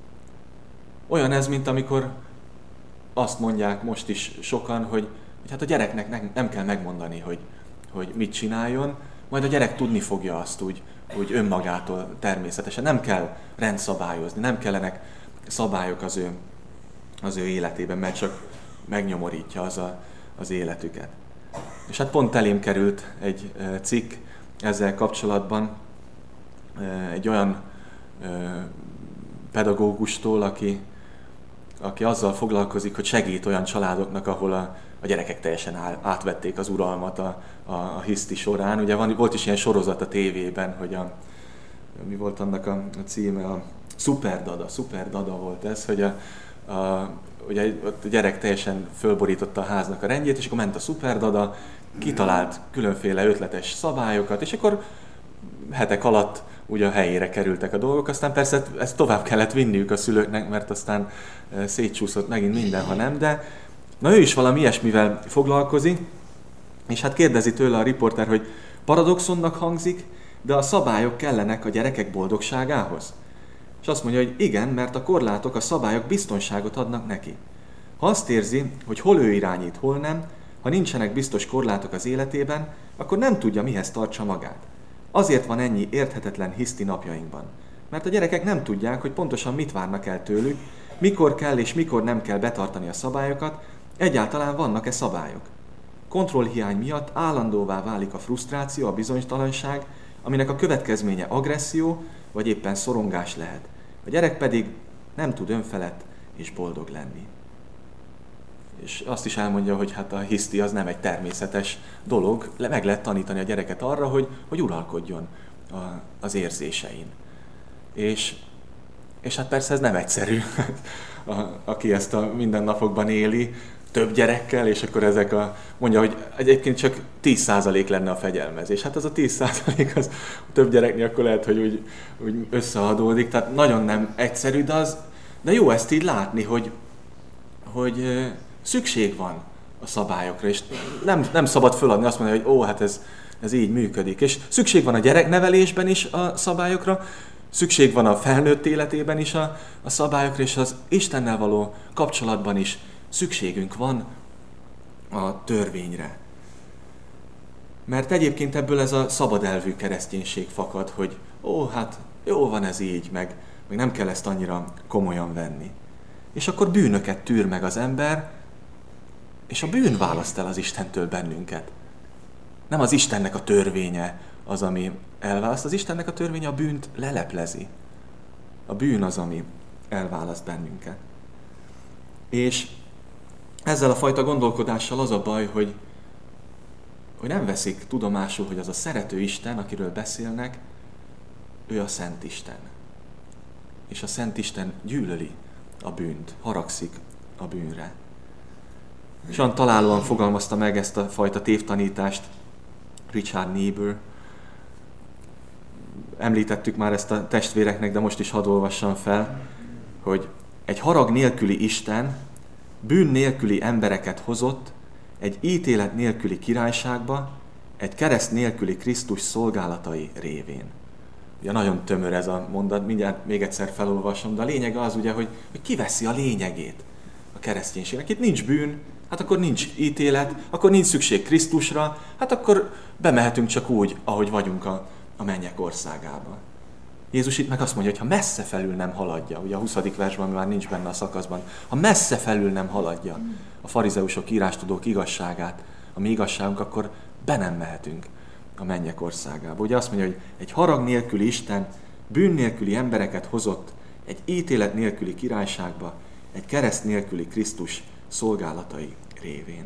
Speaker 1: Olyan ez, mint amikor azt mondják most is sokan, hogy, hogy hát a gyereknek nem kell megmondani, hogy, hogy mit csináljon, majd a gyerek tudni fogja azt úgy, úgy önmagától természetesen. Nem kell rendszabályozni, nem kellenek szabályok az ő, az ő életében, mert csak megnyomorítja az a, az életüket. És hát pont elém került egy cikk ezzel kapcsolatban, egy olyan pedagógustól, aki, aki azzal foglalkozik, hogy segít olyan családoknak, ahol a, a gyerekek teljesen átvették az uralmat a, a, a hiszti során. Ugye van, volt is ilyen sorozat a tévében, hogy a, mi volt annak a, a címe, a Szuperdada, Szuperdada volt ez, hogy a, a, ugye a gyerek teljesen fölborította a háznak a rendjét, és akkor ment a Szuperdada, kitalált különféle ötletes szabályokat, és akkor hetek alatt ugye a helyére kerültek a dolgok, aztán persze ezt tovább kellett vinniük a szülőknek, mert aztán szétcsúszott megint minden, ha nem, de Na ő is valami ilyesmivel foglalkozik, és hát kérdezi tőle a riporter, hogy paradoxonnak hangzik, de a szabályok kellenek a gyerekek boldogságához? És azt mondja, hogy igen, mert a korlátok, a szabályok biztonságot adnak neki. Ha azt érzi, hogy hol ő irányít, hol nem, ha nincsenek biztos korlátok az életében, akkor nem tudja, mihez tartsa magát. Azért van ennyi érthetetlen hiszti napjainkban. Mert a gyerekek nem tudják, hogy pontosan mit várnak el tőlük, mikor kell és mikor nem kell betartani a szabályokat, egyáltalán vannak-e szabályok. Kontrollhiány miatt állandóvá válik a frusztráció, a bizonytalanság, aminek a következménye agresszió, vagy éppen szorongás lehet. A gyerek pedig nem tud önfelett és boldog lenni. És azt is elmondja, hogy hát a hiszti az nem egy természetes dolog, meg lehet tanítani a gyereket arra, hogy, hogy uralkodjon a, az érzésein. És, és hát persze ez nem egyszerű, a, aki ezt a mindennapokban éli, több gyerekkel, és akkor ezek a, mondja, hogy egyébként csak tíz százalék lenne a fegyelmezés. Hát az a tíz százalék az több gyereknél akkor lehet, hogy úgy, úgy összeadódik, tehát nagyon nem egyszerű, de, az, de jó ezt így látni, hogy, hogy szükség van a szabályokra, és nem, nem szabad föladni, azt mondani, hogy ó, hát ez, ez így működik. És szükség van a gyereknevelésben is a szabályokra, szükség van a felnőtt életében is a, a szabályokra, és az Istennel való kapcsolatban is szükségünk van a törvényre. Mert egyébként ebből ez a szabadelvű kereszténység fakad, hogy ó, hát jó van ez így, meg, meg nem kell ezt annyira komolyan venni. És akkor bűnöket tűr meg az ember, és a bűn választ el az Istentől bennünket. Nem az Istennek a törvénye az, ami elválaszt, az Istennek a törvénye a bűnt leleplezi. A bűn az, ami elválaszt bennünket. És ezzel a fajta gondolkodással az a baj, hogy, hogy nem veszik tudomásul, hogy az a szerető Isten, akiről beszélnek, ő a Szent Isten. És a Szent Isten gyűlöli a bűnt, haragszik a bűnre. És olyan találóan fogalmazta meg ezt a fajta tévtanítást Richard Niebuhr. Említettük már ezt a testvéreknek, de most is hadd olvassam fel, hogy egy harag nélküli Isten bűn nélküli embereket hozott egy ítélet nélküli királyságba, egy kereszt nélküli Krisztus szolgálatai révén. Ugye nagyon tömör ez a mondat, mindjárt még egyszer felolvasom, de a lényeg az ugye, hogy, hogy kiveszi a lényegét a kereszténységnek. Itt nincs bűn, hát akkor nincs ítélet, akkor nincs szükség Krisztusra, hát akkor bemehetünk csak úgy, ahogy vagyunk a, a mennyek országába. Jézus itt meg azt mondja, hogy ha messze felül nem haladja, ugye a huszadik versben, ami már nincs benne a szakaszban, ha messze felül nem haladja a farizeusok, írástudók igazságát, a mi igazságunk, akkor be nem mehetünk a mennyek országába. Ugye azt mondja, hogy egy harag nélküli Isten bűn nélküli embereket hozott egy ítélet nélküli királyságba, egy kereszt nélküli Krisztus szolgálatai révén.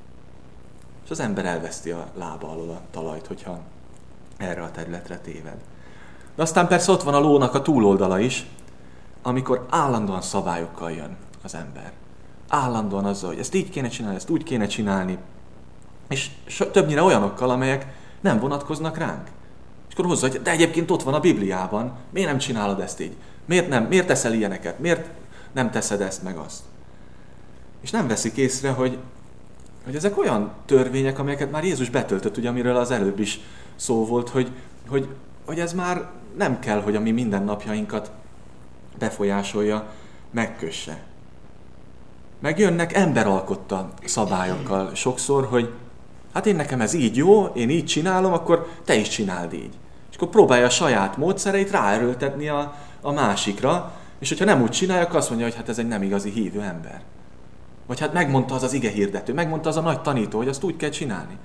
Speaker 1: És az ember elveszti a lába alól a talajt, hogyha erre a területre téved. De aztán persze ott van a lónak a túloldala is, amikor állandóan szabályokkal jön az ember. Állandóan azzal, hogy ezt így kéne csinálni, ezt úgy kéne csinálni, és többnyire olyanokkal, amelyek nem vonatkoznak ránk. És akkor hozzá, hogy de egyébként ott van a Bibliában, miért nem csinálod ezt így? Miért nem? Miért teszel ilyeneket? Miért nem teszed ezt meg azt? És nem veszik észre, hogy, hogy ezek olyan törvények, amelyeket már Jézus betöltött, ugye, amiről az előbb is szó volt, hogy, hogy, hogy ez már nem kell, hogy a mi mindennapjainkat befolyásolja, megkösse. Megjönnek emberalkotta szabályokkal sokszor, hogy hát én nekem ez így jó, én így csinálom, akkor te is csináld így. És akkor próbálja a saját módszereit ráerőltetni a, a másikra, és hogyha nem úgy csinálja, akkor azt mondja, hogy hát ez egy nem igazi hívő ember. Vagy hát megmondta az az igehirdető, megmondta az a nagy tanító, hogy azt úgy kell csinálni.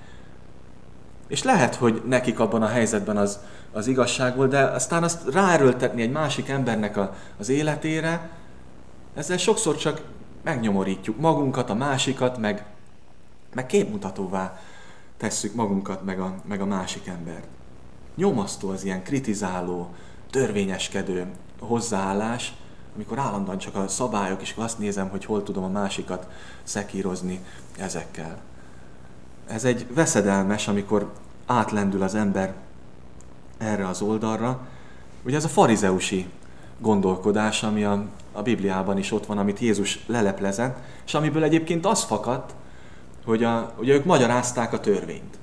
Speaker 1: És lehet, hogy nekik abban a helyzetben az, az igazság volt, de aztán azt ráerőltetni egy másik embernek a, az életére, ezzel sokszor csak megnyomorítjuk magunkat, a másikat, meg, meg képmutatóvá tesszük magunkat, meg a, meg a másik embert. Nyomasztó az ilyen kritizáló, törvényeskedő hozzáállás, amikor állandóan csak a szabályok, és azt nézem, hogy hol tudom a másikat szekírozni ezekkel. Ez egy veszedelmes, amikor átlendül az ember erre az oldalra. Ugye ez a farizeusi gondolkodás, ami a, a Bibliában is ott van, amit Jézus leleplezett, és amiből egyébként az fakadt, hogy a, ugye ők magyarázták a törvényt.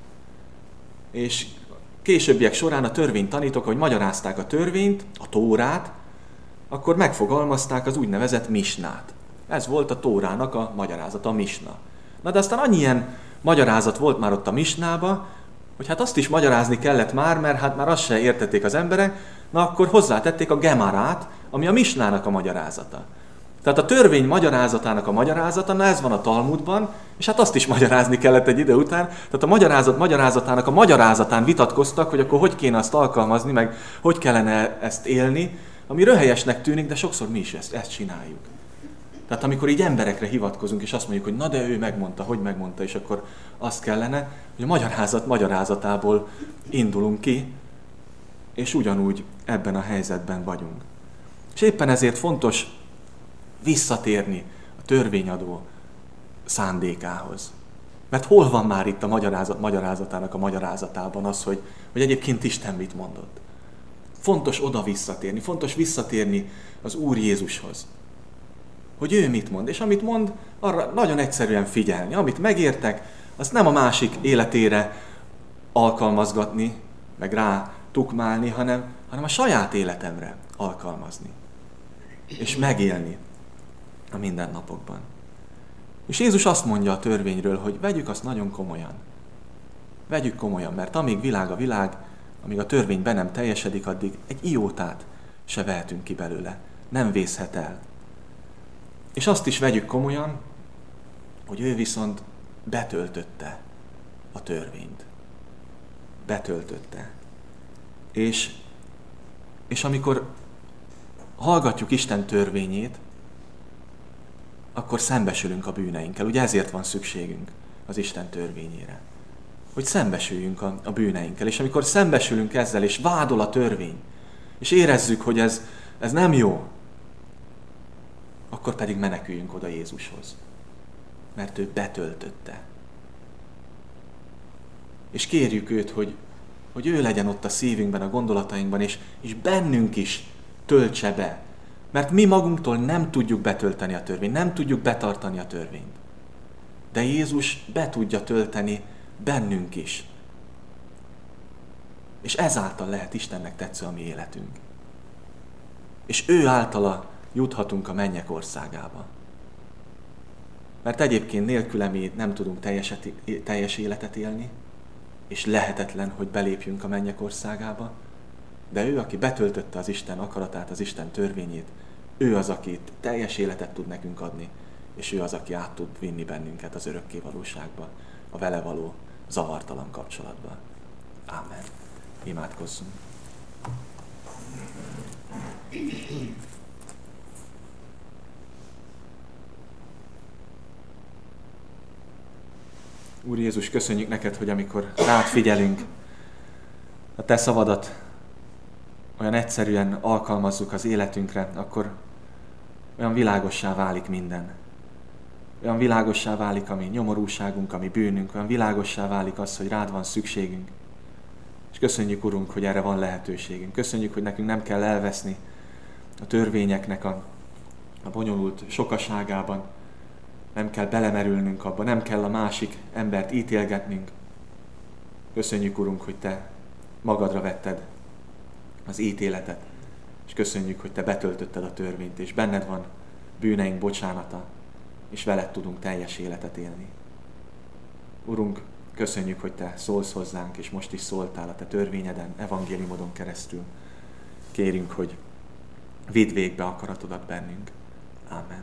Speaker 1: És későbbiek során a törvénytanítók, hogy magyarázták a törvényt, a Tórát, akkor megfogalmazták az úgynevezett misnát. Ez volt a Tórának a magyarázata, a misna. Na de aztán annyi ilyen magyarázat volt már ott a misnába, hogy hát azt is magyarázni kellett már, mert hát már azt se értették az emberek, na akkor hozzátették a Gemarát, ami a misnának a magyarázata. Tehát a törvény magyarázatának a magyarázata, na ez van a Talmudban, és hát azt is magyarázni kellett egy idő után. Tehát a magyarázat magyarázatának a magyarázatán vitatkoztak, hogy akkor hogy kéne azt alkalmazni, meg hogy kellene ezt élni, ami röhelyesnek tűnik, de sokszor mi is ezt, ezt csináljuk. Tehát amikor így emberekre hivatkozunk, és azt mondjuk, hogy na de ő megmondta, hogy megmondta, és akkor azt kellene, hogy a magyarázat magyarázatából indulunk ki, és ugyanúgy ebben a helyzetben vagyunk. És éppen ezért fontos visszatérni a törvényadó szándékához. Mert hol van már itt a magyarázat magyarázatának a magyarázatában az, hogy, hogy egyébként Isten mit mondott? Fontos oda visszatérni, fontos visszatérni az Úr Jézushoz. Hogy ő mit mond, és amit mond, arra nagyon egyszerűen figyelni. Amit megértek, azt nem a másik életére alkalmazgatni, meg rá tukmálni, hanem, hanem a saját életemre alkalmazni. És megélni a mindennapokban. És Jézus azt mondja a törvényről, hogy vegyük azt nagyon komolyan. Vegyük komolyan, mert amíg világ a világ, amíg a törvény be nem teljesedik, addig egy iótát se vehetünk ki belőle. Nem vészhet el. És azt is vegyük komolyan, hogy ő viszont betöltötte a törvényt. Betöltötte. És, és amikor hallgatjuk Isten törvényét, akkor szembesülünk a bűneinkkel. Ugye ezért van szükségünk az Isten törvényére. Hogy szembesüljünk a, a bűneinkkel. És amikor szembesülünk ezzel, és vádol a törvény, és érezzük, hogy ez, ez nem jó, akkor pedig meneküljünk oda Jézushoz. Mert ő betöltötte. És kérjük őt, hogy, hogy ő legyen ott a szívünkben, a gondolatainkban, és, és bennünk is töltse be. Mert mi magunktól nem tudjuk betölteni a törvényt, nem tudjuk betartani a törvényt. De Jézus be tudja tölteni bennünk is. És ezáltal lehet Istennek tetsző a mi életünk. És ő általa juthatunk a mennyek országába. Mert egyébként nélküle mi nem tudunk teljes, teljes életet élni, és lehetetlen, hogy belépjünk a mennyek országába, de ő, aki betöltötte az Isten akaratát, az Isten törvényét, ő az, aki teljes életet tud nekünk adni, és ő az, aki át tud vinni bennünket az örökké valóságba, a vele való zavartalan kapcsolatba. Ámen. Imádkozzunk. Úr Jézus, köszönjük neked, hogy amikor rád figyelünk, a te szavadat olyan egyszerűen alkalmazzuk az életünkre, akkor olyan világossá válik minden. Olyan világossá válik a mi nyomorúságunk, a mi bűnünk, olyan világossá válik az, hogy rád van szükségünk. És köszönjük, Urunk, hogy erre van lehetőségünk. Köszönjük, hogy nekünk nem kell elveszni a törvényeknek a, a bonyolult sokaságában. Nem kell belemerülnünk abba, nem kell a másik embert ítélgetnünk. Köszönjük, Urunk, hogy te magadra vetted az ítéletet, és köszönjük, hogy te betöltötted a törvényt, és benned van bűneink bocsánata, és veled tudunk teljes életet élni. Urunk, köszönjük, hogy te szólsz hozzánk, és most is szóltál a te törvényeden, evangéliumodon keresztül. Kérünk, hogy vidd végbe akaratodat bennünk. Ámen.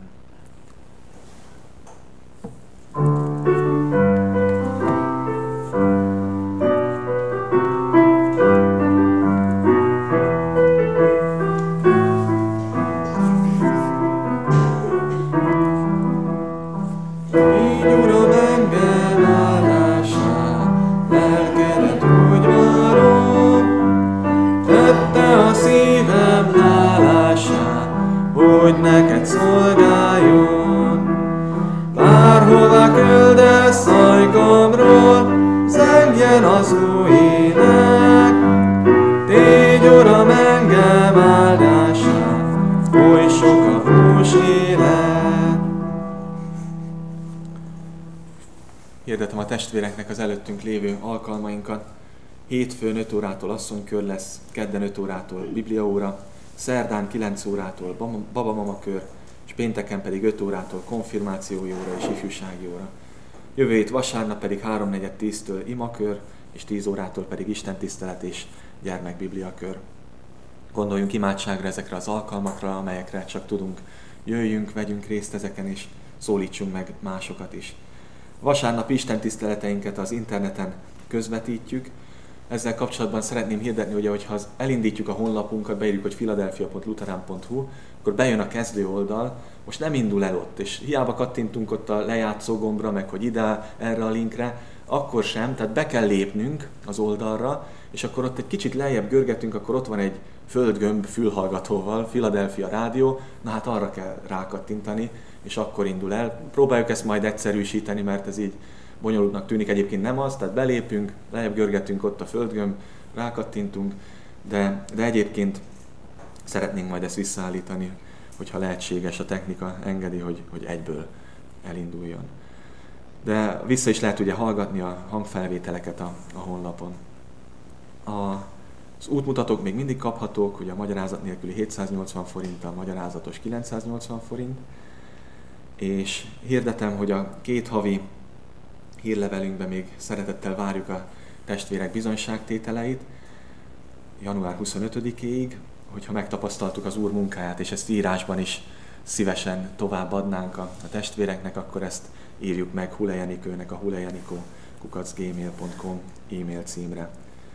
Speaker 2: Hogy neked szolgáljon, bárhová kell
Speaker 1: Hirdetem a testvéreknek az előttünk lévő alkalmainkat. Hétfőn öt órától asszonykör lesz, kedden öt órától bibliaóra, szerdán kilenc órától babamamakör, és pénteken pedig öt órától konfirmációi óra és ifjúsági óra. Jövő hét vasárnap pedig háromnegyed tíztől imakör, és tíz órától pedig istentisztelet és gyermekbibliakör. Gondoljunk imádságra ezekre az alkalmakra, amelyekre csak tudunk. Jöjjünk, vegyünk részt ezeken, és szólítsunk meg másokat is. Vasárnapi istentiszteleteinket az interneten közvetítjük. Ezzel kapcsolatban szeretném hirdetni, ugye, hogy ha elindítjuk a honlapunkat, beírjuk, hogy philadelphia pont lutheran pont hu, akkor bejön a kezdő oldal, most nem indul el ott, és hiába kattintunk ott a lejátszó gombra, meg hogy ide, erre a linkre, akkor sem, tehát be kell lépnünk az oldalra, és akkor ott egy kicsit lejjebb görgetünk, akkor ott van egy földgömb fülhallgatóval, Philadelphia Rádió, na hát arra kell rákattintani, és akkor indul el. Próbáljuk ezt majd egyszerűsíteni, mert ez így bonyolultnak tűnik, egyébként nem az, tehát belépünk, lejjebb görgetünk ott a földgömb, rákattintunk, de, de egyébként szeretnénk majd ezt visszaállítani, hogyha lehetséges, a technika engedi, hogy, hogy egyből elinduljon. De vissza is lehet ugye hallgatni a hangfelvételeket a, a honlapon. A, az útmutatók még mindig kaphatók, ugye a magyarázat nélküli hétszáznyolcvan forint, a magyarázatos kilencszáznyolcvan forint, és hirdetem, hogy a két havi hírlevelünkben még szeretettel várjuk a testvérek bizonyságtételeit január huszonötödikéig, hogyha megtapasztaltuk az Úr munkáját, és ezt írásban is szívesen továbbadnánk a, a testvéreknek, akkor ezt írjuk meg Hulejenikőnek a hulejenikó kukac gmail pont com e-mail címre.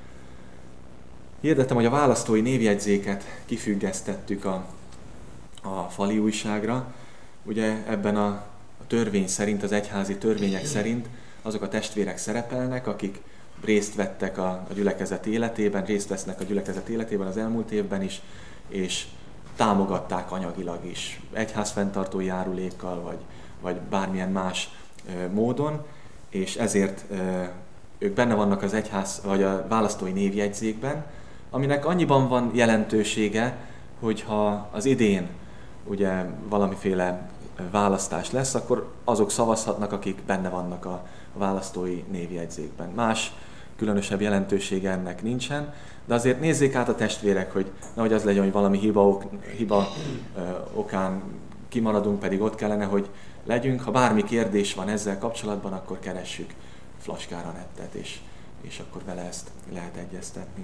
Speaker 1: Hirdetem, hogy a választói névjegyzéket kifüggesztettük a, a fali újságra. Ugye ebben a, a törvény szerint, az egyházi törvények szerint azok a testvérek szerepelnek, akik részt vettek a, a gyülekezet életében, részt vesznek a gyülekezet életében az elmúlt évben is, és támogatták anyagilag is, egyházfenntartó járulékkal, vagy, vagy bármilyen más e, módon, és ezért e, ők benne vannak az egyház, vagy a választói névjegyzékben, aminek annyiban van jelentősége, hogyha az idén ugye valamiféle választás lesz, akkor azok szavazhatnak, akik benne vannak a választói névjegyzékben. Más különösebb jelentősége ennek nincsen, de azért nézzék át a testvérek, hogy nehogy az legyen, hogy valami hiba, ok, hiba ö, okán kimaradunk, pedig ott kellene, hogy legyünk. Ha bármi kérdés van ezzel kapcsolatban, akkor keressük Flaskára nettet, és, és akkor vele ezt lehet egyeztetni.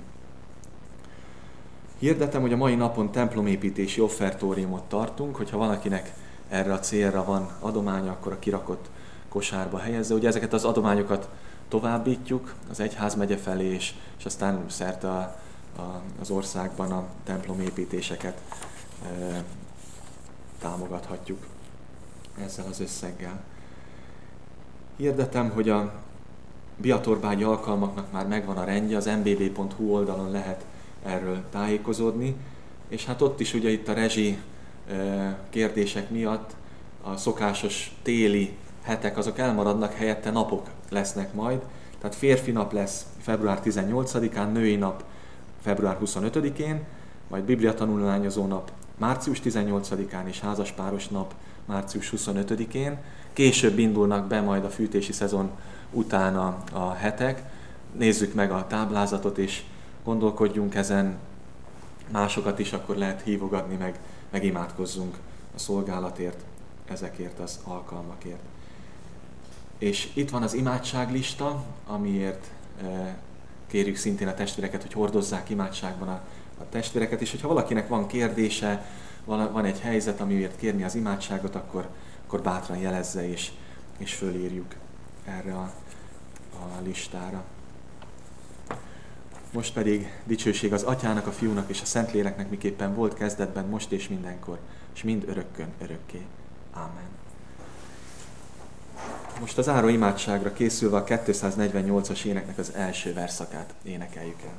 Speaker 1: Hirdetem, hogy a mai napon templomépítési offertóriumot tartunk, hogyha valakinek erre a célra van adománya, akkor a kirakott kosárba helyezze. Ugye ezeket az adományokat továbbítjuk az egyházmegye felé, és, és aztán szerte a, a, az országban a templomépítéseket e, támogathatjuk ezzel az összeggel. Hirdetem, hogy a biatorbágyi alkalmaknak már megvan a rendje, az em bé bé pont hu oldalon lehet erről tájékozódni, és hát ott is ugye itt a rezsi kérdések miatt a szokásos téli hetek azok elmaradnak, helyette napok lesznek majd. Tehát férfi nap lesz február tizennyolcadikán, női nap február huszonötödikén, majd bibliatanulmányozó nap március tizennyolcadikán és házaspáros nap március huszonötödikén. Később indulnak be majd a fűtési szezon után a, a hetek. Nézzük meg a táblázatot és gondolkodjunk ezen, másokat is akkor lehet hívogatni, meg, meg imádkozzunk a szolgálatért, ezekért az alkalmakért. És itt van az imádságlista, amiért e, kérjük szintén a testvéreket, hogy hordozzák imádságban a, a testvéreket, és hogyha valakinek van kérdése, van, van egy helyzet, amiért kérni az imádságot, akkor, akkor bátran jelezze, és, és fölírjuk erre a, a listára. Most pedig dicsőség az Atyának, a Fiúnak és a Szentléleknek, miképpen volt kezdetben, most és mindenkor, és mind örökkön örökké. Ámen. Most az záró imádságra készülve a kétszáznegyvennyolcas éneknek az első verszakát énekeljük el.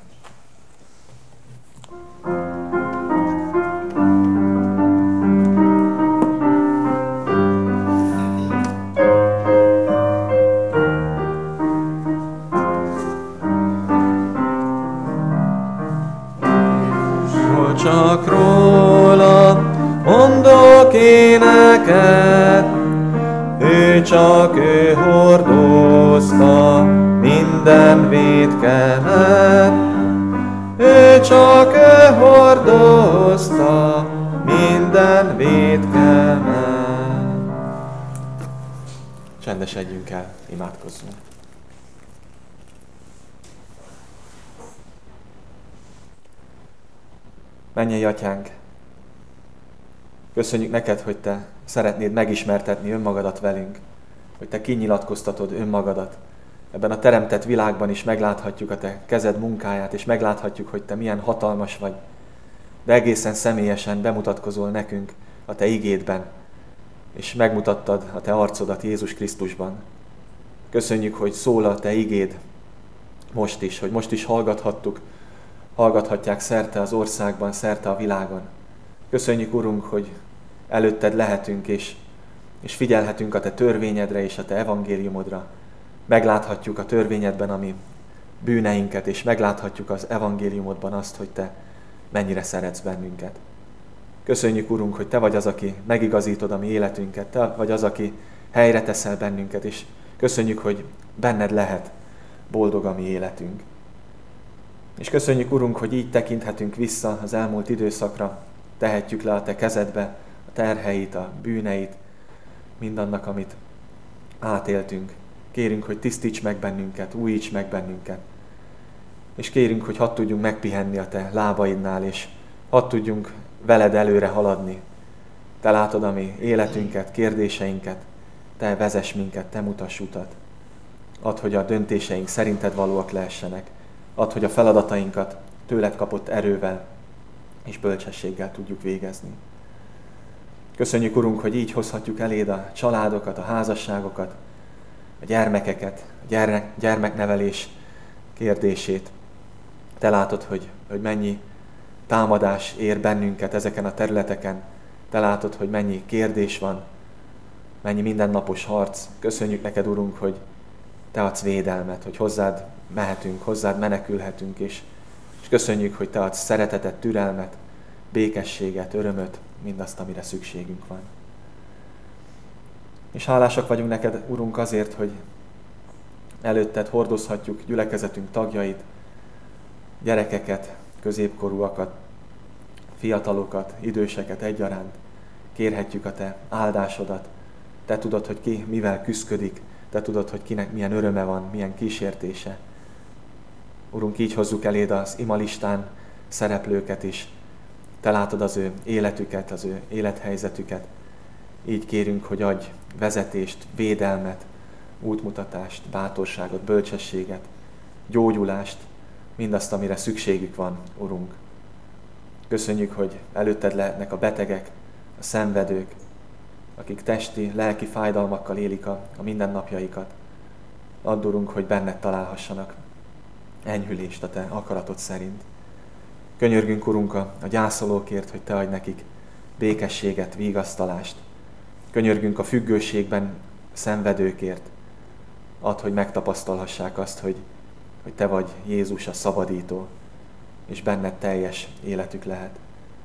Speaker 2: Csak róla mondok éneket, ő csak ő hordozta minden vétkemet, ő csak ő hordozta minden vétkemet.
Speaker 1: Csendesedjünk el, imádkozzunk. Mennyei Atyánk, köszönjük neked, hogy te szeretnéd megismertetni önmagadat velünk, hogy te kinyilatkoztatod önmagadat. Ebben a teremtett világban is megláthatjuk a te kezed munkáját, és megláthatjuk, hogy te milyen hatalmas vagy. De egészen személyesen bemutatkozol nekünk a te igédben, és megmutattad a te arcodat Jézus Krisztusban. Köszönjük, hogy szól a te igéd most is, hogy most is hallgathattuk, hallgathatják szerte az országban, szerte a világon. Köszönjük, Urunk, hogy előtted lehetünk, és, és figyelhetünk a te törvényedre és a te evangéliumodra. Megláthatjuk a törvényedben a mi bűneinket, és megláthatjuk az evangéliumodban azt, hogy te mennyire szeretsz bennünket. Köszönjük, Urunk, hogy te vagy az, aki megigazítod a mi életünket, te vagy az, aki helyre teszel bennünket, és köszönjük, hogy benned lehet boldog a mi életünk. És köszönjük, Urunk, hogy így tekinthetünk vissza az elmúlt időszakra, tehetjük le a te kezedbe a terheit, a bűneit, mindannak, amit átéltünk. Kérünk, hogy tisztíts meg bennünket, újíts meg bennünket. És kérünk, hogy hadd tudjunk megpihenni a te lábaidnál, és hadd tudjunk veled előre haladni. Te látod a mi életünket, kérdéseinket, te vezess minket, te mutass utat. Add, hogy a döntéseink szerinted valóak lehessenek. Add, hogy a feladatainkat tőled kapott erővel és bölcsességgel tudjuk végezni. Köszönjük, Urunk, hogy így hozhatjuk eléd a családokat, a házasságokat, a gyermekeket, a gyermek, gyermeknevelés kérdését. Te látod, hogy, hogy mennyi támadás ér bennünket ezeken a területeken. Te látod, hogy mennyi kérdés van, mennyi mindennapos harc. Köszönjük neked, Urunk, hogy te adsz védelmet, hogy hozzád mehetünk, hozzád menekülhetünk, és, és köszönjük, hogy te adsz szeretetet, türelmet, békességet, örömöt, mindazt, amire szükségünk van. És hálásak vagyunk neked, Urunk, azért, hogy előtted hordozhatjuk gyülekezetünk tagjait, gyerekeket, középkorúakat, fiatalokat, időseket egyaránt. Kérhetjük a te áldásodat. Te tudod, hogy ki mivel küszködik, te tudod, hogy kinek milyen öröme van, milyen kísértése. Urunk, így hozzuk eléd az imalistán szereplőket is. Te látod az ő életüket, az ő élethelyzetüket. Így kérünk, hogy adj vezetést, védelmet, útmutatást, bátorságot, bölcsességet, gyógyulást, mindazt, amire szükségük van, Urunk. Köszönjük, hogy előtted lehetnek a betegek, a szenvedők, akik testi, lelki fájdalmakkal élik a, a mindennapjaikat. Add, Urunk, hogy benned találhassanak enyhülést a te akaratod szerint. Könyörgünk, Urunk, a, a gyászolókért, hogy te adj nekik békességet, vigasztalást. Könyörgünk a függőségben szenvedőkért. Add, hogy megtapasztalhassák azt, hogy, hogy te vagy Jézus a szabadító, és benned teljes életük lehet.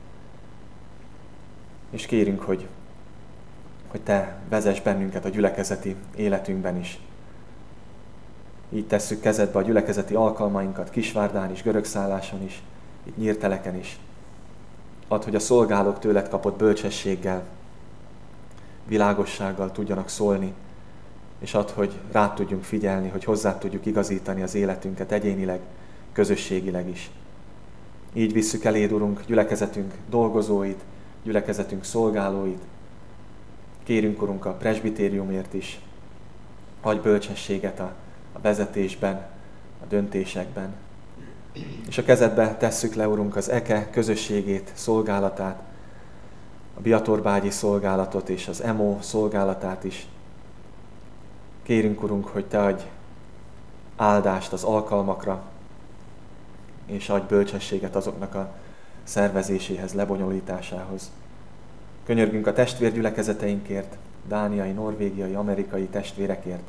Speaker 1: És kérünk, hogy, hogy te vezess bennünket a gyülekezeti életünkben is. Így tesszük kezedbe a gyülekezeti alkalmainkat, Kisvárdán is, Görögszálláson is, itt Nyírteleken is. Add, hogy a szolgálók tőled kapott bölcsességgel, világossággal tudjanak szólni, és add, hogy rád tudjunk figyelni, hogy hozzá tudjuk igazítani az életünket egyénileg, közösségileg is. Így visszük eléd, Urunk, gyülekezetünk dolgozóit, gyülekezetünk szolgálóit. Kérünk, Urunk, a presbitériumért is. Adj bölcsességet a, a vezetésben, a döntésekben. És a kezedbe tesszük le, Urunk, az EKE közösségét, szolgálatát, a Biatorbágyi szolgálatot és az EMO szolgálatát is. Kérünk, Urunk, hogy te adj áldást az alkalmakra, és adj bölcsességet azoknak a szervezéséhez, lebonyolításához. Könyörgünk a testvérgyülekezeteinkért, dániai, norvégiai, amerikai testvérekért.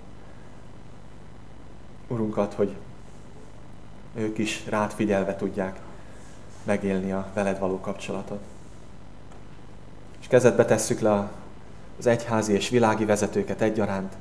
Speaker 1: Urunk, add, hogy ők is rád figyelve tudják megélni a veled való kapcsolatot. És kezedbe tesszük le a az egyházi és világi vezetőket egyaránt.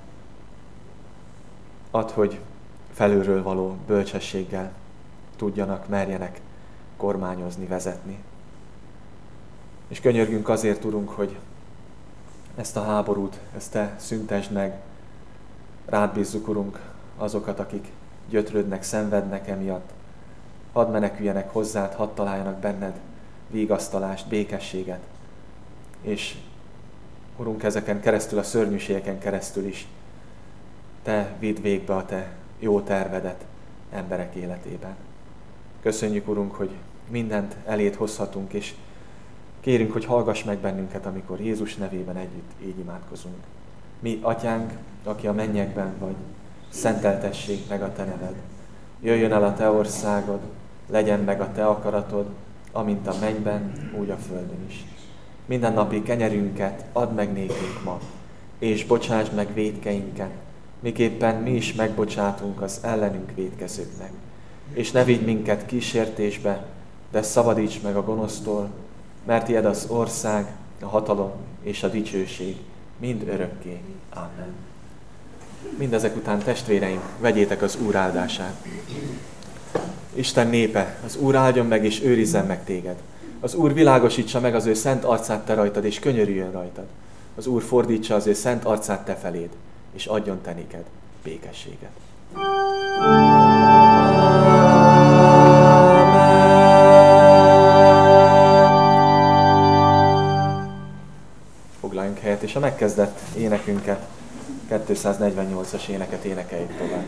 Speaker 1: Add, hogy felülről való bölcsességgel tudjanak, merjenek kormányozni, vezetni. És könyörgünk azért, Urunk, hogy ezt a háborút, ezt Te szüntesd meg, rád bízzuk, Urunk, azokat, akik gyötrődnek, szenvednek emiatt. Hadd meneküljenek hozzád, hadd találjanak benned vigasztalást, békességet. És Urunk, ezeken keresztül, a szörnyűségeken keresztül is Te vidd végbe a Te jó tervedet emberek életében. Köszönjük, Urunk, hogy mindent eléd hozhatunk, és kérünk, hogy hallgass meg bennünket, amikor Jézus nevében együtt így imádkozunk. Mi, Atyánk, aki a mennyekben vagy, szenteltessék meg a Te neved. Jöjjön el a Te országod, legyen meg a Te akaratod, amint a mennyben, úgy a földön is. Minden napi kenyerünket add meg nékünk ma, és bocsásd meg vétkeinket, miképpen mi is megbocsátunk az ellenünk vétkezőknek. És ne vigy minket kísértésbe, de szabadíts meg a gonosztól, mert tiéd az ország, a hatalom és a dicsőség mind örökké. Amen. Mindezek után, testvéreim, vegyétek az Úr áldását. Isten népe, az Úr áldjon meg és őrizzen meg téged. Az Úr világosítsa meg az ő szent arcát te rajtad, és könyörüljön rajtad. Az Úr fordítsa az ő szent arcát te feléd, és adjon te néked békességet. Foglaljunk helyet, és a megkezdett énekünket, kétszáznegyvennyolcas éneket énekeljük tovább.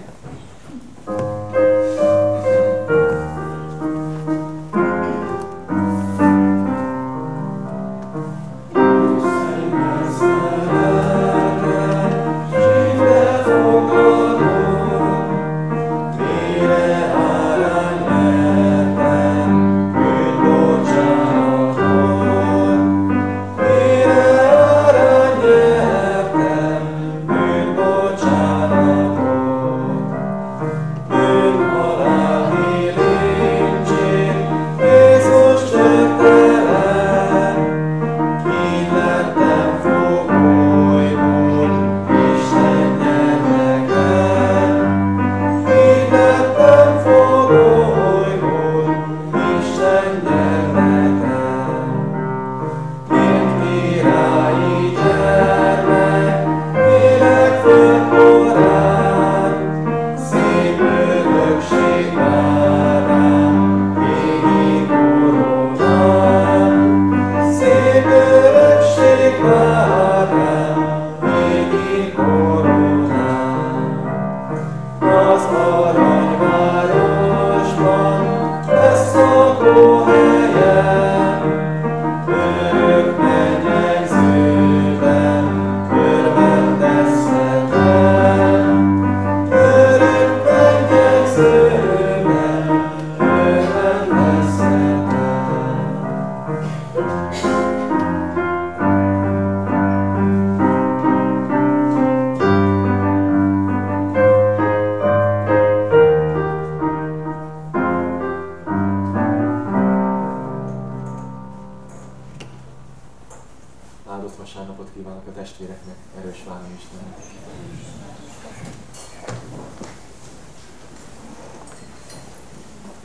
Speaker 1: Áldott vasárnapot kívánok a testvéreknek, erős várom Istennek.